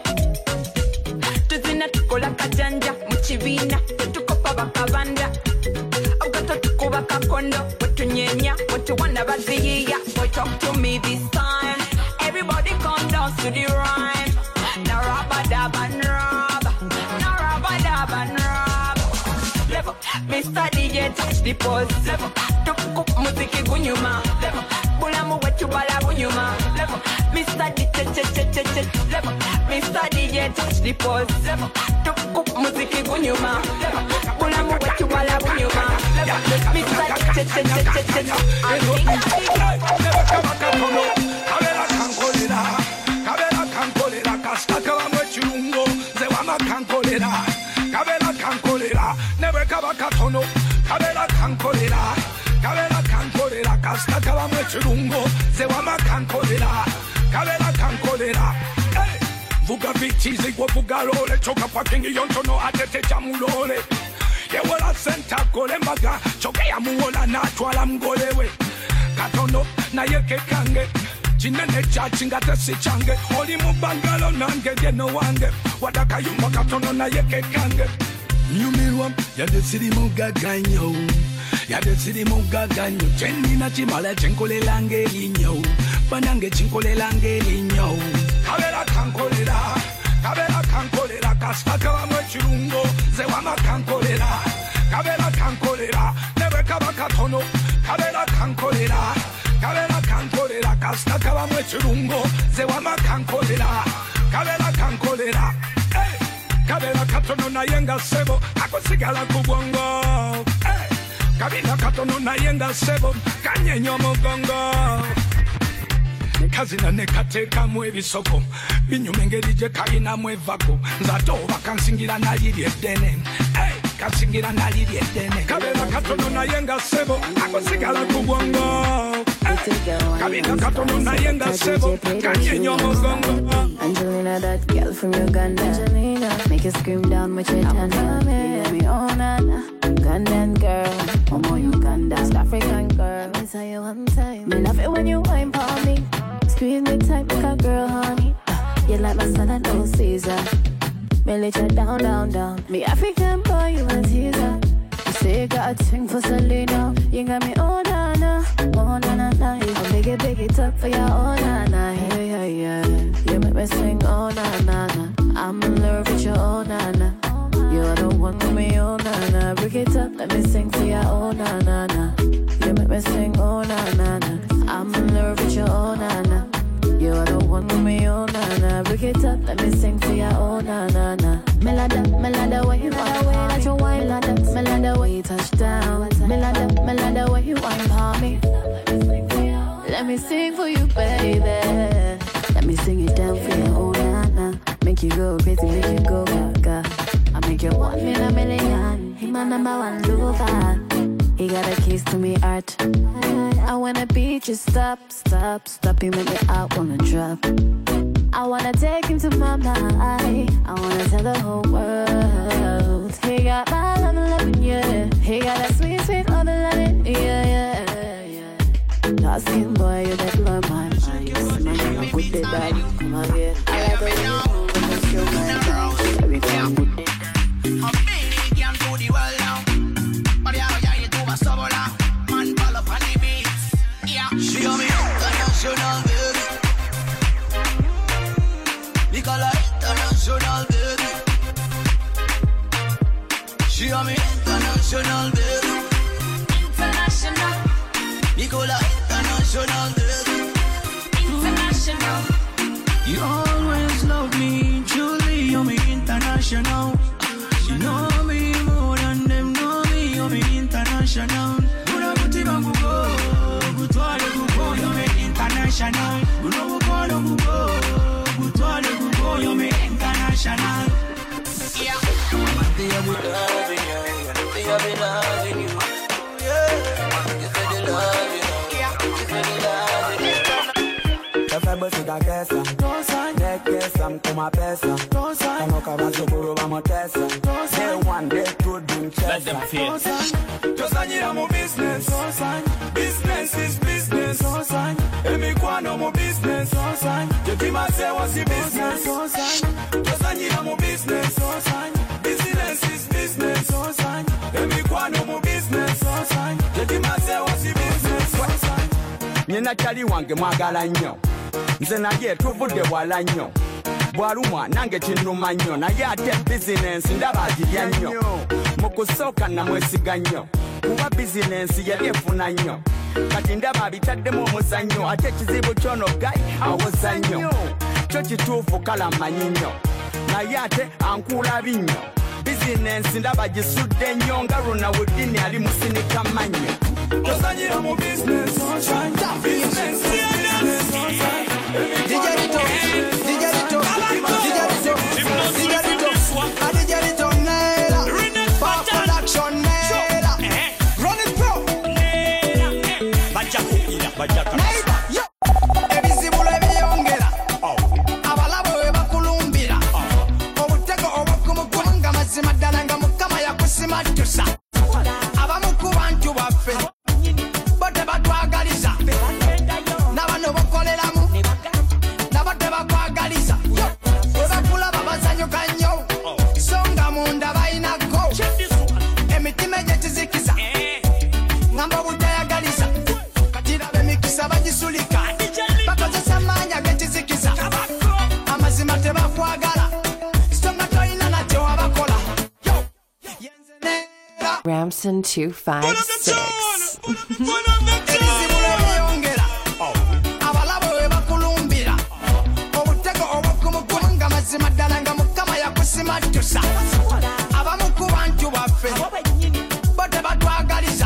Tuzina tukola kajanja muchivina tukopa bakabanda Ugato tukuba kakondo Watu nyenya Watu wanda baziya Boy talk to me this time Everybody come dance to the rhyme Na rabba dabba nrabba Na rabba dabba nrabba Level Mister D J touch the pulse Level Tukup muziki gunyuma Level bulamu wetubala bunyuma. Level, Mister D J, level, Mister D J touch the pulse. Level, tuku muziki bunyuma. Level, bulamu wetubala bunyuma. Level, Mister D J, never come back up on no. Kabela kankolera, kabela kankolera, kastaka wa mwechirungo, zewama kankolera. Kabela kankolera, never come back up on no. Kabela kankolera, kabela kankolera, kastaka wa mwechirungo, zewama kankolera. Kabela kankolera. Vuga vitizi kwa vuga lole, choka pa kingi yonto no atete chamulole. Yewola senta kole maga, choke ya muola na twala mgolewe. Katono na yeke kange, chinene chachi ngate si change. Oli mubangalo nange jeno wange, wadaka yumba katono na yeke kange. Nyumirwam, yade siri mugaganyo, yade siri mugaganyo. Chendi na chimale chenkole lange linyo, banange chinkole lange linyo. Kabela kankolera, kabela kankolera, kastaka wa mwechirungo, zewama kankolera. Kabela kankolera, never kaba katono. Kabela kankolera, kabela kankolera, kastaka wa mwechirungo, zewama kankolera. Kabela kankolera, hey. Kabela katono na yenga sebo, ako sigala kubongo. Hey. Kabela katono na yenga sebo, kanye nyomo gongo. Kazina nekateka mwebisoko, binyumengeri je kaina mwevako. Nzato bakansingira na liri edene. Hey. Kasingira na liri edene. Kabela katono na yenga sebo, ako sigala kubongo. Kabela katono na yenga sebo, kanye nyomo gongo. Angelina, that girl from Uganda. Angelina, make you scream down with your tanda. You let me on Anna, Ugandan girl. Omo Uganda, West African girl. Let me tell you one time. Me love it when you wine for me. Squeeze me tight like a girl, honey. You like my son and no Caesar. Me let you down, down, down. Me African boy, you a teaser. You say you got a thing for Selena. You got me, oh, na, na, oh, na, na, na. You gon' big it, big it up for your, oh, na, na, yeah, yeah, yeah. You make me sing, oh, na, na, na. I'm in love with your, oh, na, na. You're the one with me, oh, na, na. Break it up, let me sing for your, oh, na, na, na. You make me sing, oh, na, na, na. I'm in love with your, oh, na, na. You're the one with me, oh, na, na. Break it up, let me sing for ya, oh, na, na, na. Melada, melada, way you wine, let your wine, melada, melada, way you touch down. Melada, melada, way you wine for me. Let me sing for you, baby. Let me sing it down for you, oh, na, na. Make you go crazy, make you go gaga. I make you one in a million. He my number one lover. He got a keys to me heart. I wanna beat you, stop, stop, stop. You make me out, wanna drop. I wanna take him to my mind. I wanna tell the whole world. He got my love, loving, yeah. He got a sweet, sweet love, loving, yeah, yeah, yeah. Dark skin boy, you that blow my mind. Yes, man, I'm good day, bad. Come on, yeah. I like the way you move, and show my mind. Everything good day. I'm big, can't do the world now. But yeah, yeah, you do a summer now. Man, fall up on the beats. Yeah, she on me international, baby. Nicola international, baby. She on me international, baby. International. Nicola international, baby. International. You always love me, truly, you're me international. You know me more than them know me, you're me international. Guna buti bangu go, gutwale gugo, you're me international. Guna bukolo gugo, gutwale gugo, you're me international. Yeah. One day I'll be loving you, one day I'll be loving you. Yeah. You said you love you, yeah. You said you love you. Esa música que esa, de que esa, como pesa. Como caballo puro vamos tesa. Day one, day two, doom chesa. Let them feel. Just I need more business. Business is business. Emi kwano mo business. You give myself what's the business. Just I need more business. Business is business. Emi kwano mo business. You give myself what's the business. Nina chali wange mwagala nnyo. Nze naye tuvudde wala nnyo. Bwalumwa nange kinuma nnyo. Naye ate bizinensi ndaba agirya nnyo. Mu kusooka namwesiga nnyo. Kuba bizinensi yali efuna nnyo. kati ndaba bitaddemu omuzannyo ate ekizibu kyono gayi awoza nnyo kyo kituufu kala mmanyi nnyo naye ate ankuula binnyo bizinensi ndaba gisudde nnyo nga Ronawudini ali musinika mannyo Osanyira mu business, business, Digerito, digerito, digerito, digerito, digerito, nera, pop production nera, run it pro, Bajja kupira, bajja neighbor, yo, ebizibu ebyongera, abalabo we bakulumbira, obutego obukumukumu nga mazima ddala nga Mukama yakusimatusa, abamu ku bantu baffe bote batwagaliza n'abano bakoleramu nabate bakwagaliza webakulaba bazanyuka nnyo so nga munda balinako emitima egyekizikiza ngamba obutayagaliza katirabe emikisa bagisulika bakozesa amaanyi ag'ekizikiza amazima tebakwagala so nga tolina nakyo wabakola Ramson two five six. abalabo we bakulumbira obutego obukumukumu nga mazima ddala nga Mukama yakusimatusa abamu ku bantu baffe bote batwagaliza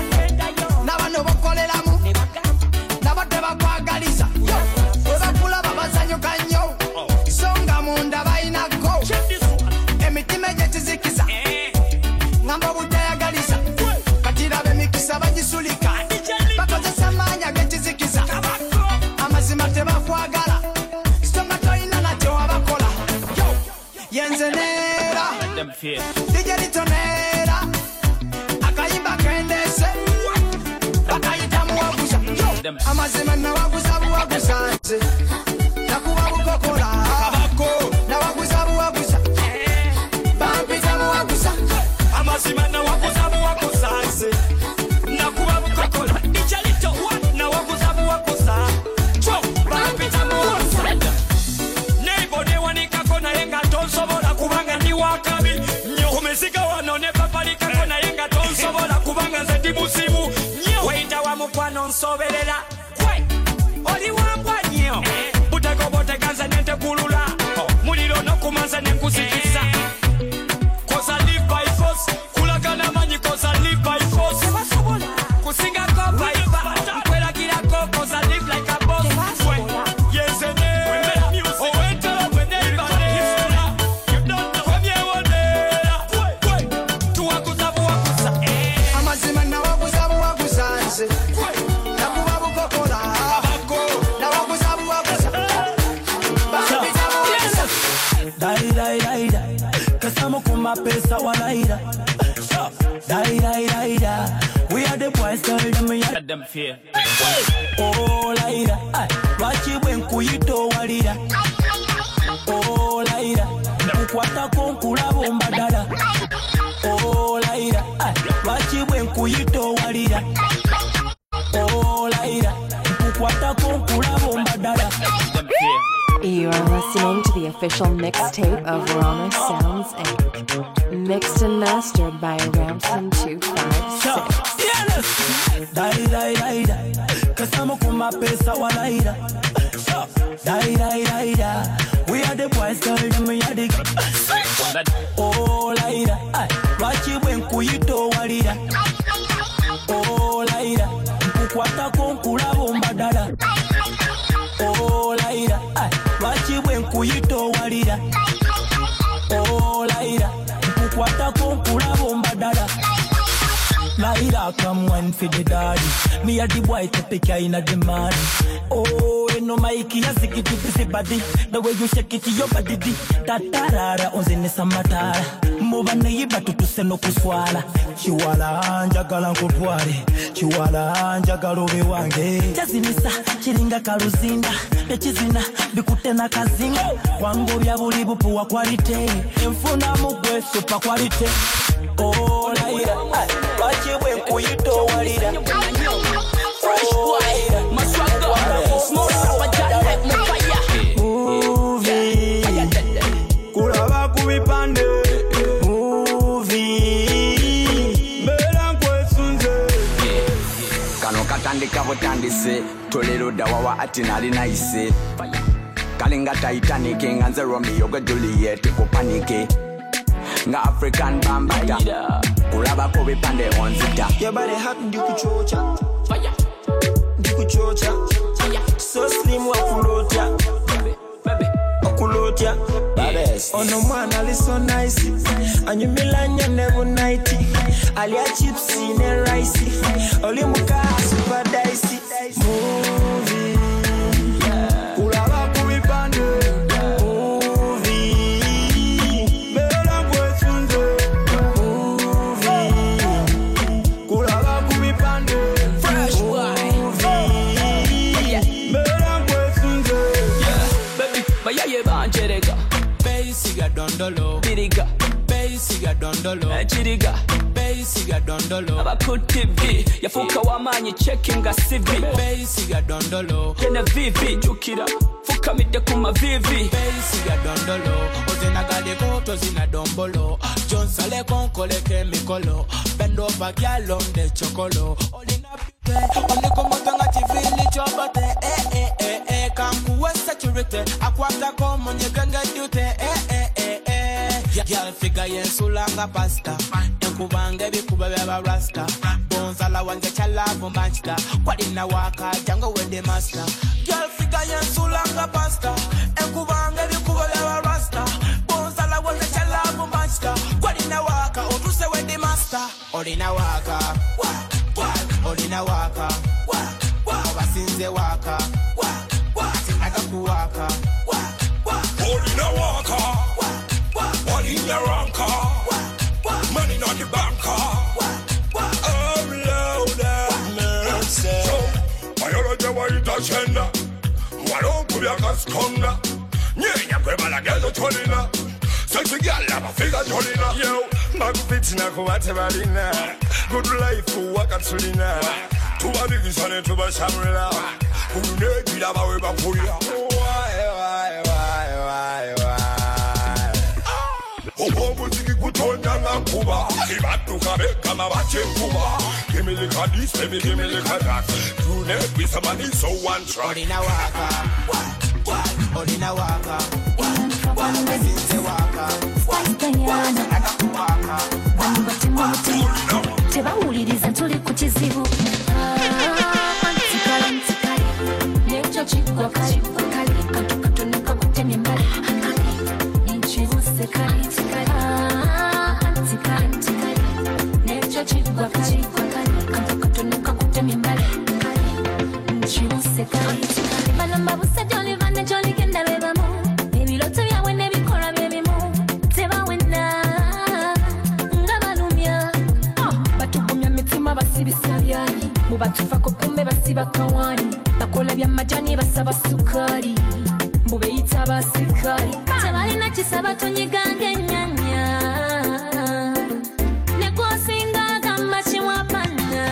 n'abano bakoleramu nabate bakwagaliza webakulaba bazanyuka nnyo so nga munda balinako emitima egyekizikiza ngamba obutayagaliza katirabe emikisa bagisulika bakozesa amaanyi ag'ekizikiza amazima tebakwagala songa tolina nakyo wabakola yenze neera digerito neera akayimba kendese bakayita muwaguza amazima nawaguza buwaguza nze nakuba bukokola nawaguza buwaguza bampita muwaguza amazima nawaguza buwaguza nze nakuba bukokola digerito nawaguza buwaguza cho bampita muwaguza nebo newanikako naye nga tonsobola kubanga ndi wakabi nnyo kumesiga wano ne papalikako naye nga tonsobola kubanga nze ndi musibu nnyo weyita wa mukwano nsoberera kwe oli wambwa nnyo butego boteganze nentekulula muliro nokumanze nenkuzikiza koza live by force kulagana manyi koza live by force kusinga ko by nkweragira ko koza live like a boss kwe yezene owentera bweneibanera yudonna wemyewonera kwe tuwaguza buwaguza amazima nawaguza buwaguza nze nakuba bukokola nawaguza buwaguza bampita muwaguza Die, die, die, die. Kasamo kuma pesa walaida. Die, die, die, die. We are the boys, tell them we are them fear. Oh, laida. Wachi wenku yito walida. Oh, laida. Ukwata konkula bomba dada. Oh, laida. Wachi wenku yito walida. Oh, laida. Ukwata konkula bomba dada. You are listening to the official mixtape of Rama Sounds Incorporated. Mixed and mastered by Ramson two five six. Die, die, die, die. Kasamo kuma pesa walaida. Die, die, die, die. We are the boys, tell them we are the oh, laida. Wachi wenku yito walida. Oh, laida. Ukwata konkula bomba dada. Oh, laida. Wachi wenku yito walida. Oh, laida. Ukwata konkula bomba dada. Laida, come one for the daddy. Me a the boy to pick ya in a demand. Oh, you know my key has it to busy body. The way you shake it to your body. Tatarara onzine samatara. Mova na yiba tutuseno kuswala. Chiwala njagala nkutwale. Chiwala njagala obe wange. Jazinisa chiringa kaluzinda. Bechizina bikutena kazinga. Kwangu bya buli bupu wa quality. Enfuna mugwe super quality. Oh, laida. Wachi wenku yito walida. Fresh boy, my swagger, small rapper, just like my fire. Movie, kulaba kubipande. Movie, bera nkwesunze. Kano katandi bulabika butandise tolero dawawa ati nali naise kalinga Titanic nga nze Romeo gwe Juliet kupanike nga African bambata kulabako bipande onzita your body hot ndikuchocha fire ndikuchocha fire so slim wa kulotya baby baby okulotya ono mwana ali so nice anyumilanya never night alia chips ne rice oli muka super dicey movie kulaba kubipande movie bela kwesunze movie kulaba kubipande fresh movie bela kwesunze baby bayaye banjerega Siga dondolo, biriga, bay siga dondolo, chiriga, bay siga dondolo, abaku T V, yafuka wamanyi checking a C V, bay siga dondolo, kena V V, jukira, fuka mide kuma V V, bay siga dondolo, ozena gade koto zina dombolo, John Sale konkole kemikolo, bend over gyal on the chocolo, olina pite, oni komotanga chivili chobote, eh eh eh eh, kankuwe security, akwata komo nyeganga dute, eh eh eh eh, gyal figure yensulanga pasta, enkubanga bikuba beba rasta, bonzala wange chalavu manchita, kwadina waka jango wende master, gyal figure yensulanga pasta, enkubanga bikuba beba rasta, bonzala wange chalavu manchita, kwadina waka otuse wende master, olina waka, wak wak, olina waka, wak wak, abasinze waka, wak wak, agakuwaka, wak wak, olina waka, wak wak, olina ranka, wak wak, money not the banker, wak wak, oh Lord have mercy. Mayoroje wa itachenda, walokubya kaskonda, nyenya kwebala gezo cholina, sexy girl lava figure cholina, yo, makupitina kuwate balina, good life wakatulina, tubabikisane tubashamrela, kununekila bawe bapuya. Why, why, why, why, why? Opo muziki kutonya nga kuba, ibatu kabe kama bache kuba. Give me the this, baby, give me the that. You never be somebody so one track. Olina waka, wak wak, olina waka, wak wak, abasinze waka, wak agakuwaka, wak tebawuliriza tuli ku kizibu antikala antikali nekyo kigwa kali kali kantu katonoka kutemya mbali nkibuse kali antikali antikali antikali nekyo kigwa kali kali kantu katonoka kutemya mbali nkibuse kali antikali balamba busajja olivana gyoligenda bebamu ebiroto byawe n'ebikolwa bye bimu tebawena basibisaliani mubatufako kumbe basiba kawani bakola bya majani basaba sukari mubeyita basikari tabalina kisaba tonyigange nyanya nekosinga gamba chiwapana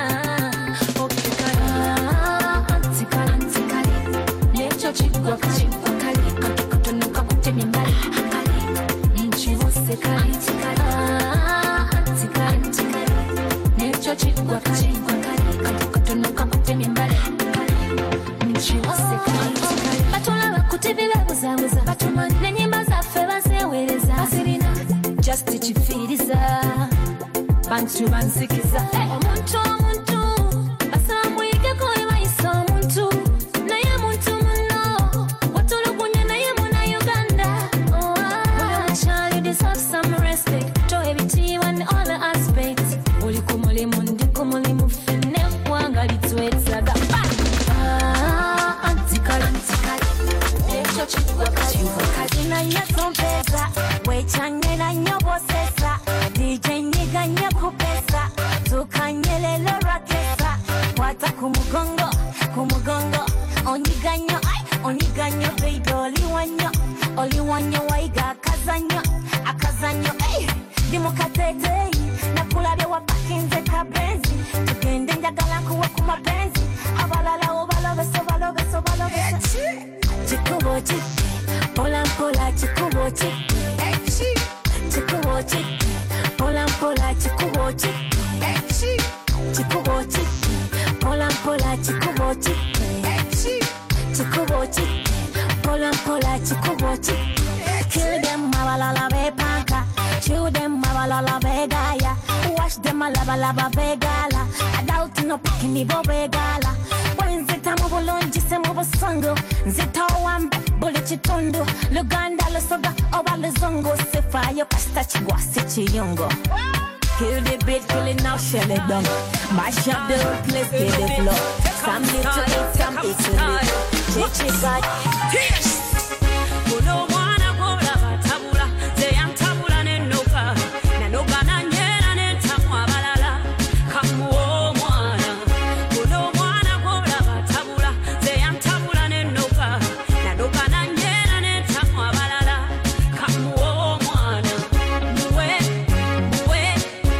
okikara antikali antikali nekyo kigwa kali kali katonoka kutemya mbali nchibuse kali antikali antikali antikali chigwa kali kali katonoka kutemya mbali nchibuse kali batola bakutibira buzabuza batuma nenyimba zaffe bazewereza basirina just chifiriza bantu bansikiza omuntu omuntu basaba muyigeko ebayisa omuntu naye muntu muno watulugunya naye muna Uganda oh you deserve some respect to ebitiibwa in all aspects uli kumulimu ndi kumulimu fene wanga litwetsaga antikali antikali ekyo kigwa kali kazina nyasompesa wechanyela nyobosesa D J nyiga nyakupesa tukanyelelo chikubochi. Kill them, mabalala be panka. Chew them, mabalala be gaya. Wash them, malaba laba be gala. Adult no pikini bo be gala. When zita mubulonji se mubusongo. Zita wambe, bule chitondo. Luganda lusoga, oba luzongo. Sefa yo pasta chigwa sichi yungo. Kill the beat, kill it now, shell it down. Mash up the whole place, kill the floor. Some little eat, some eat to live. Chichi got yes. Uno wana kola batabula, zeyam tabula nenoka. Nanoka na nyera netamwa balala. Kamuo mwana. Uno wana kola batabula, zeyam tabula nenoka. Nanoka na nyera netamwa balala. Kamuo mwana. Muwe, muwe.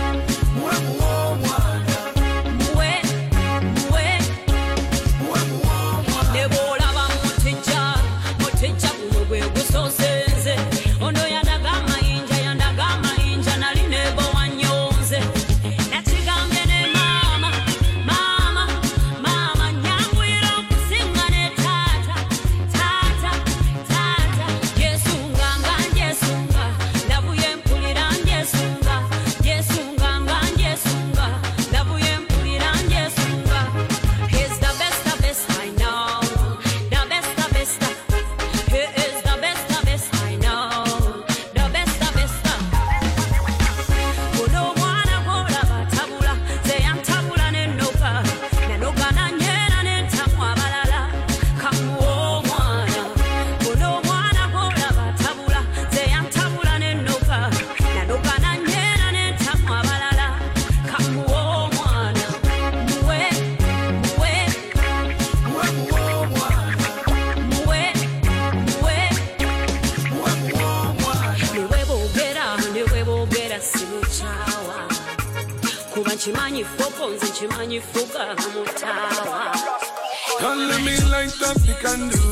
Don't let me like that we can do.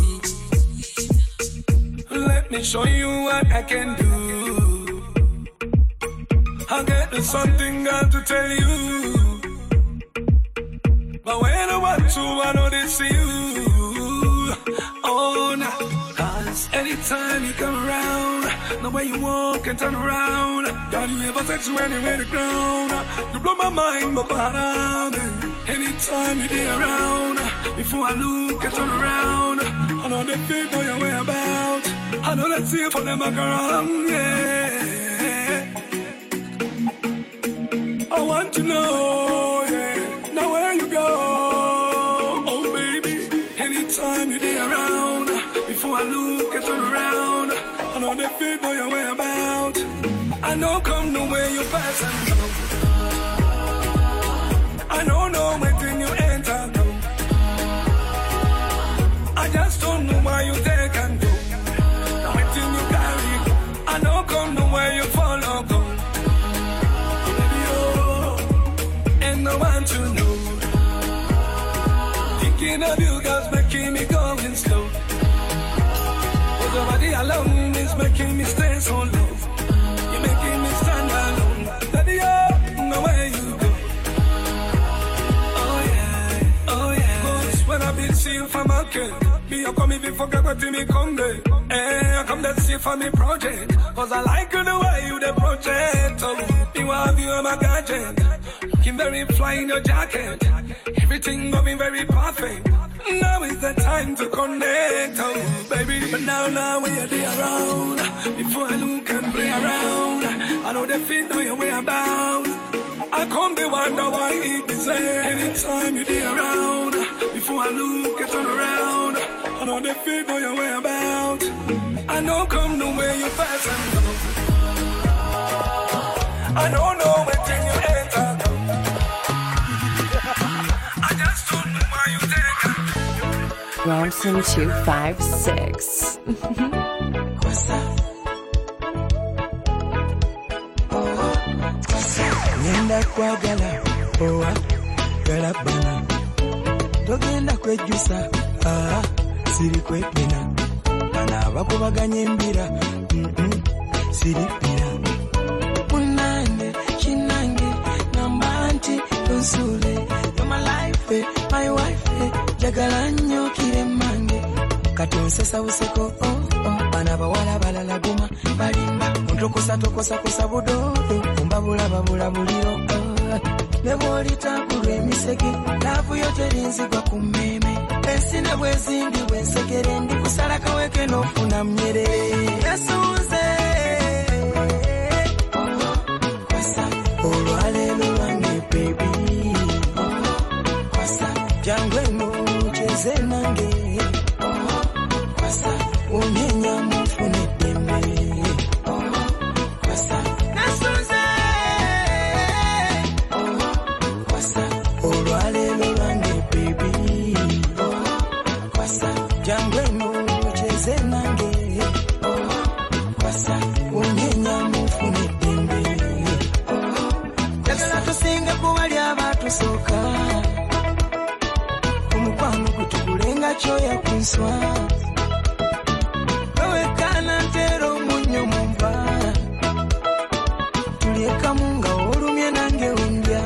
Let me show you what I can do. I got something got to tell you. But when I want to, I know they see you. Oh, nah. Cause anytime you come around, the way you walk and turn around, God, you ever touch you anywhere to ground. You blow my mind, but around. Anytime you're there around, before I look and turn around, I know they feel know your way about. I know that's it for them back around, yeah. I want to know, yeah, now where you go. Oh baby, anytime you're there around, before I look and turn around, I know they feel know your way about. I know come the way you pass and go. I don't know when you enter, no. I just don't know why you take and go. Now when you carry, I know come the way you follow, go. Baby, oh, and I want to know. Thinking of you guys making me going slow. Cause your body alone is making me stay so low. You're making me stand alone. Baby, oh, the way you go. When I been seeing for my kid, me I come even forget what me come there. Eh, I come to see for me project, cause I like the way you the project. Oh, me want have you on my gadget, looking very fly in your jacket, everything going very perfect. Now is the time to connect, oh baby. But now, now we are there around, before I look and play around, I know they feel know your way about. I come to wonder why it is there. Anytime you're there around, before I look and turn around, I know they feel know your way about. I know come the way you pass and go. I don't know when thing you enter. I just don't know why you take it. Ramson two five six. What's up? Nenda kwagala, owa, gala bana. Togenda kwejusa, ah, siri kwepena. Bana bakubaganye mbira, mm-mm, siri pira. Munane, chinange, nambanti, konsule. You're my life, eh, my wife, eh, jagala nyo kire mange. kati onsesa buseko oh, oh. Bana bawala balala guma balimba ontokosa tokosa kosa budodo kumbabula babula buliro oh. Nebwolita kulwe emisege laavu yo terinzigwa ku mmeme ensine bwezindi bwensekere ndi kusala kaweke n'ofuna mnyerere yasunze kwasa olwaleero lwange baby kwasa jangwe no cheze nange kwasa unyenya mufune deme kwasa nasunze kwasa olwaleero lwange baby kwasa jangwe no cheze nange kwasa unyenya mufune deme jagala tusinga kuwali abatusooka omukwano gutugulenga kyoya kunswa wewekana ntero munyo mumva tuliekamu nga olumye nange wendya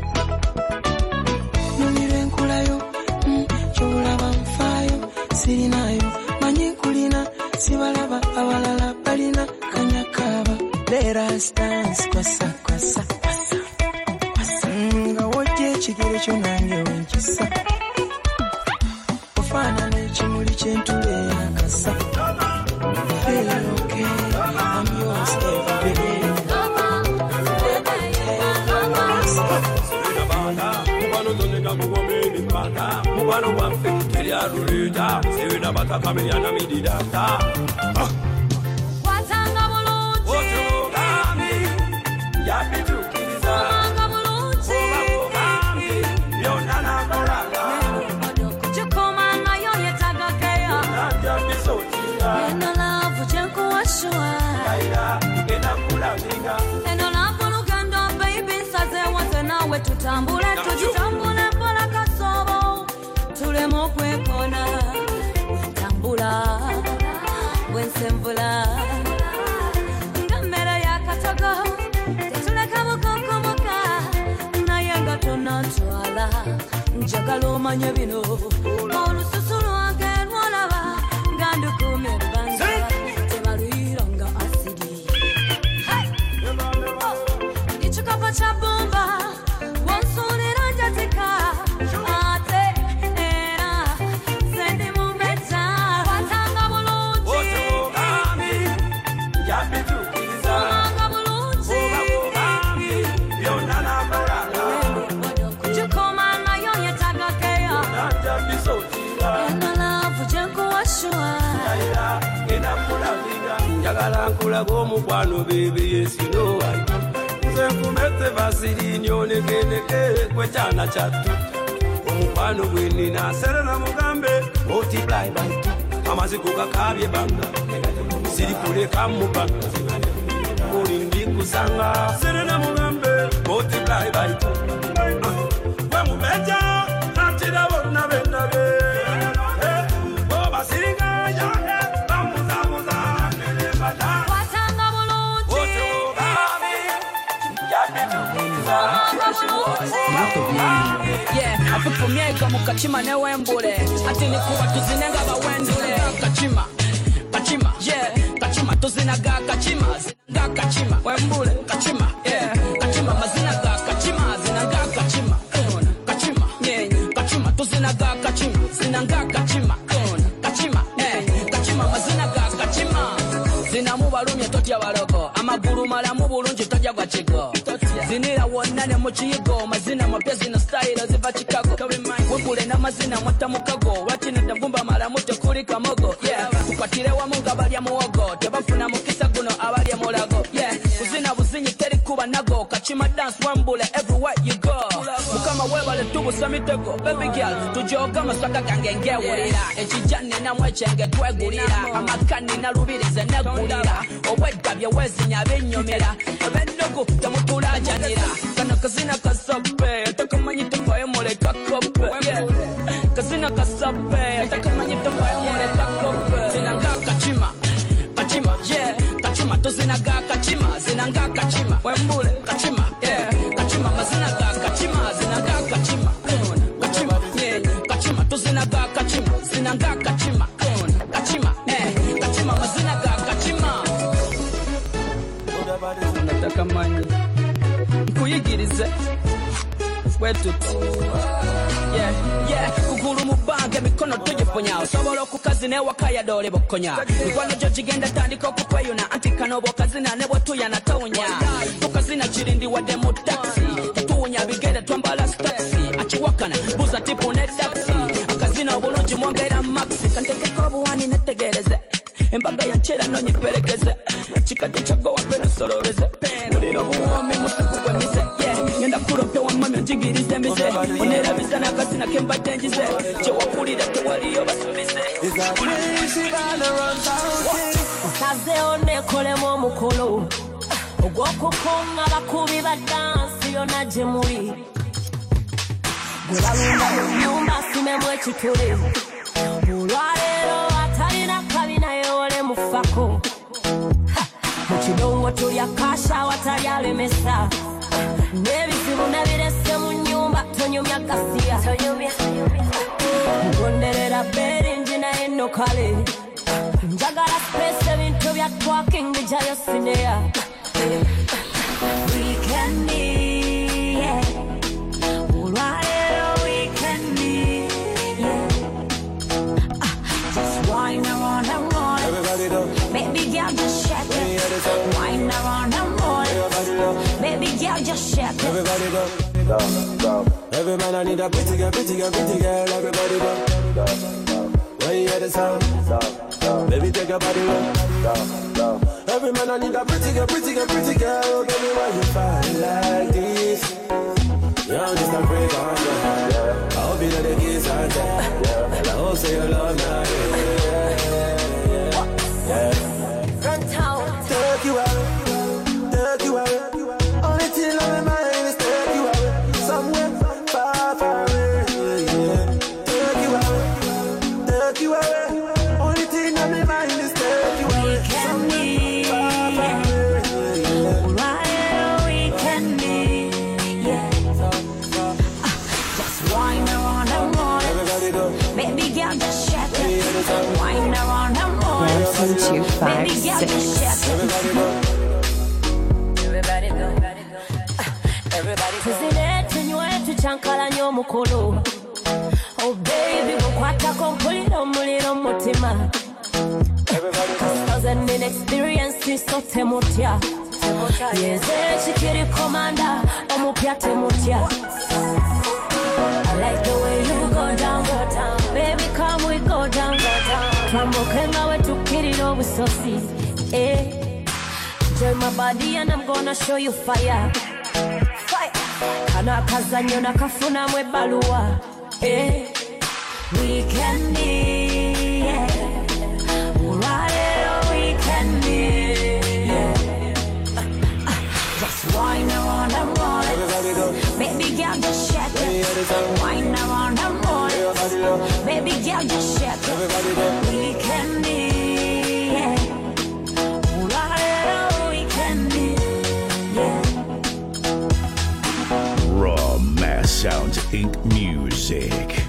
numire nkulayo mm, kyobulaba nfaayo sirinayo manyi nkulina sibalaba abalala balina kanyakaba leras dance kwasa kwasa kwasa kwasa nga wodya ekigere kyo nange wenkisa ofana n'ekimuli kyentule yakasa feel okay I'm yours every day mubano toneka kugombeni pata mubano waffe teryaluleta sewena batakamenya mididata watanga bulungi otugami yabitukiriza watanga bulungi obagami byonna nakolaga kukikoma nayo yetagakeya najabisotira eno laavu gyenkuwashuwa enakulaminga eno laavu lugendo baby nsazeewo nze naawe tutambule tugitambule mpola kasobo tuleme okwekona wentambula wensenvula nga mmere yakatogo tetuleka bukokomoka naye nga tonantwala njagala omanye bino olususu lwange lwolaba nga ndukumye lubanza tebalwira nga asidi ekikopo kya bumba wonsuulira njatika ate era zendi mumeta watanga bulungi otugami yabitukiriza watanga bulungi obagami byonna nakolaga kukikoma nayo yetagakeya najabisotira eno laavu gyenkuwashuwa enakulaminga njagala nkulaga omukwano bebi yesinowayo nze nkumete basirini onekeneke kwekyana kyattu omukwano gwenina serena mugambe multiply by two amaziko gakabye banga sirikuleka mubanga mulimbi kusanga serena mugambe multiply by two gwe mubeja natira bonna bennabe obasiriganya bamuzamuza nebata watanga bulungi otugami yabitukiriza Yeah, afupumyeka mukachima newembule ati nikuba tuzinenga bawendule kachima kachima yeah kachima tuzinaga kachima zinaga kachima wembule kachima yeah kachima mazinaga kachima zinaga kachima kona kachima yeah kachima tuzinaga kachima zinaga kachima kona kachima eh kachima mazinaga kachima zinamubalumye totya baloko amagulu malamu bulungi tojja gwa kigo zinira wonna ne mu kiyigo mazina mapya zina style ziva Chicago wembule n'amazina mwata mukago wakinidde gumba malamu tekuli kamogo yeah tukwatire wamu nga balya muwogo tebafuna mukisa guno abalya mulago yeah kuzina buzinyi teri kuba nago kachima dance wembule everywhere you go mukama webale tubusa mitego baby girl tujoga masaka gange ngewulira ekijane namwe kyenge twegulira amakani nalubirize negulira obwegabye wezinya benyomera ebendogo temutulajanira kana kazina kasape atakamanye tuvaye muleka kope kazina kasape atakamanye tuvaye muleka kope zinanga kachima kachima yeah kachima tuzinaga kachima zinanga kachima wembule kachima yeah kachima mazinaga kachima zinaga kachima kachima yeah kachima tuzinaga kachima zinanga kachima tamanyi nkuyigirize bwetuti yeah, yeah. kugulu mu bange mikono tugifunya osobola okukazi newakaya dole bokonya mikwano gyo gigenda tandika okupayuna anti kano bokazina ne bwetuyana tawunya tukazina kirindi wadde mu taxi tetuwunya bigere twambala staxi akiwakana buza tipu ne taxi akazina obulungi mwongera maxi kantekeko obuwani netegereze embaga yankyera nonyiperekeze kikati kyago wapenusololeze muliro buwomi musikugwemize ngenda kuropya wamami onjigirize emize onerabiza nakazina kembadde njize kyewapulira tewaliyo basubize nsazeewo nekolemu omukolo ogw'okukunga abakubi ba dansi yonna gye muli gwe balunda mu nnyumba asimemu ekitule olwaleero atalina kabina yeewole mufako mu kidongo tulya kasha watali alemesa n'ebizibu nabirese mu nnyumba tonyumya kasiya mugonderera beringi naye nno kale njagala space ebintu bya twaking bijayo sineya Weekendi, yeah. Olwaleero weekendi, yeah. Ah, just wine around and roll. Everybody do. Baby girl, just shake it. Wine around and roll. Baby girl, just shake it. Everybody do. Go, go. Every man I need a pretty girl, pretty girl, pretty girl. Everybody do. When you hear the sound, baby take your body low. Every man I need a pretty girl, pretty girl, pretty girl. Baby, why you fight like this? You're just a freak on me. I hope you know the kiss and tell. And I hope say you love me. Yeah, yeah. Front town. Take you out, take you out. Only thing on my mind is take you out. Somewhere far, far away. Yeah. Take you out, take you away. Only thing on my mind is take you away. Somewhere. Baby girl, just shake it. Wine around and roll. Ransom two five six. Everybody go. Everybody go. Tuzine tunywe tuchankalanye omukolo. Oh baby, mukwatako mpulira omuliro mu mutima. Thousand in experience so temutya. Yes, chikiri commander omupya temutya. I like the way you go down, go down. Baby, come we go down, go down. Trambokenga we tukiriro we so see. Eh, join my body and I'm gonna show you fire. Fire. Kana kazanyo na kafuna mwe balua. Eh, weekendi, yeah. Urare weekendi, yeah. Uh, uh, just wine around and roll it. Baby girl, just shake it. Wine around and roll it. Baby girl, just shake it. Weekendi, yeah. Urare weekendi, yeah. Raw Mass Sounds Incorporated. Music.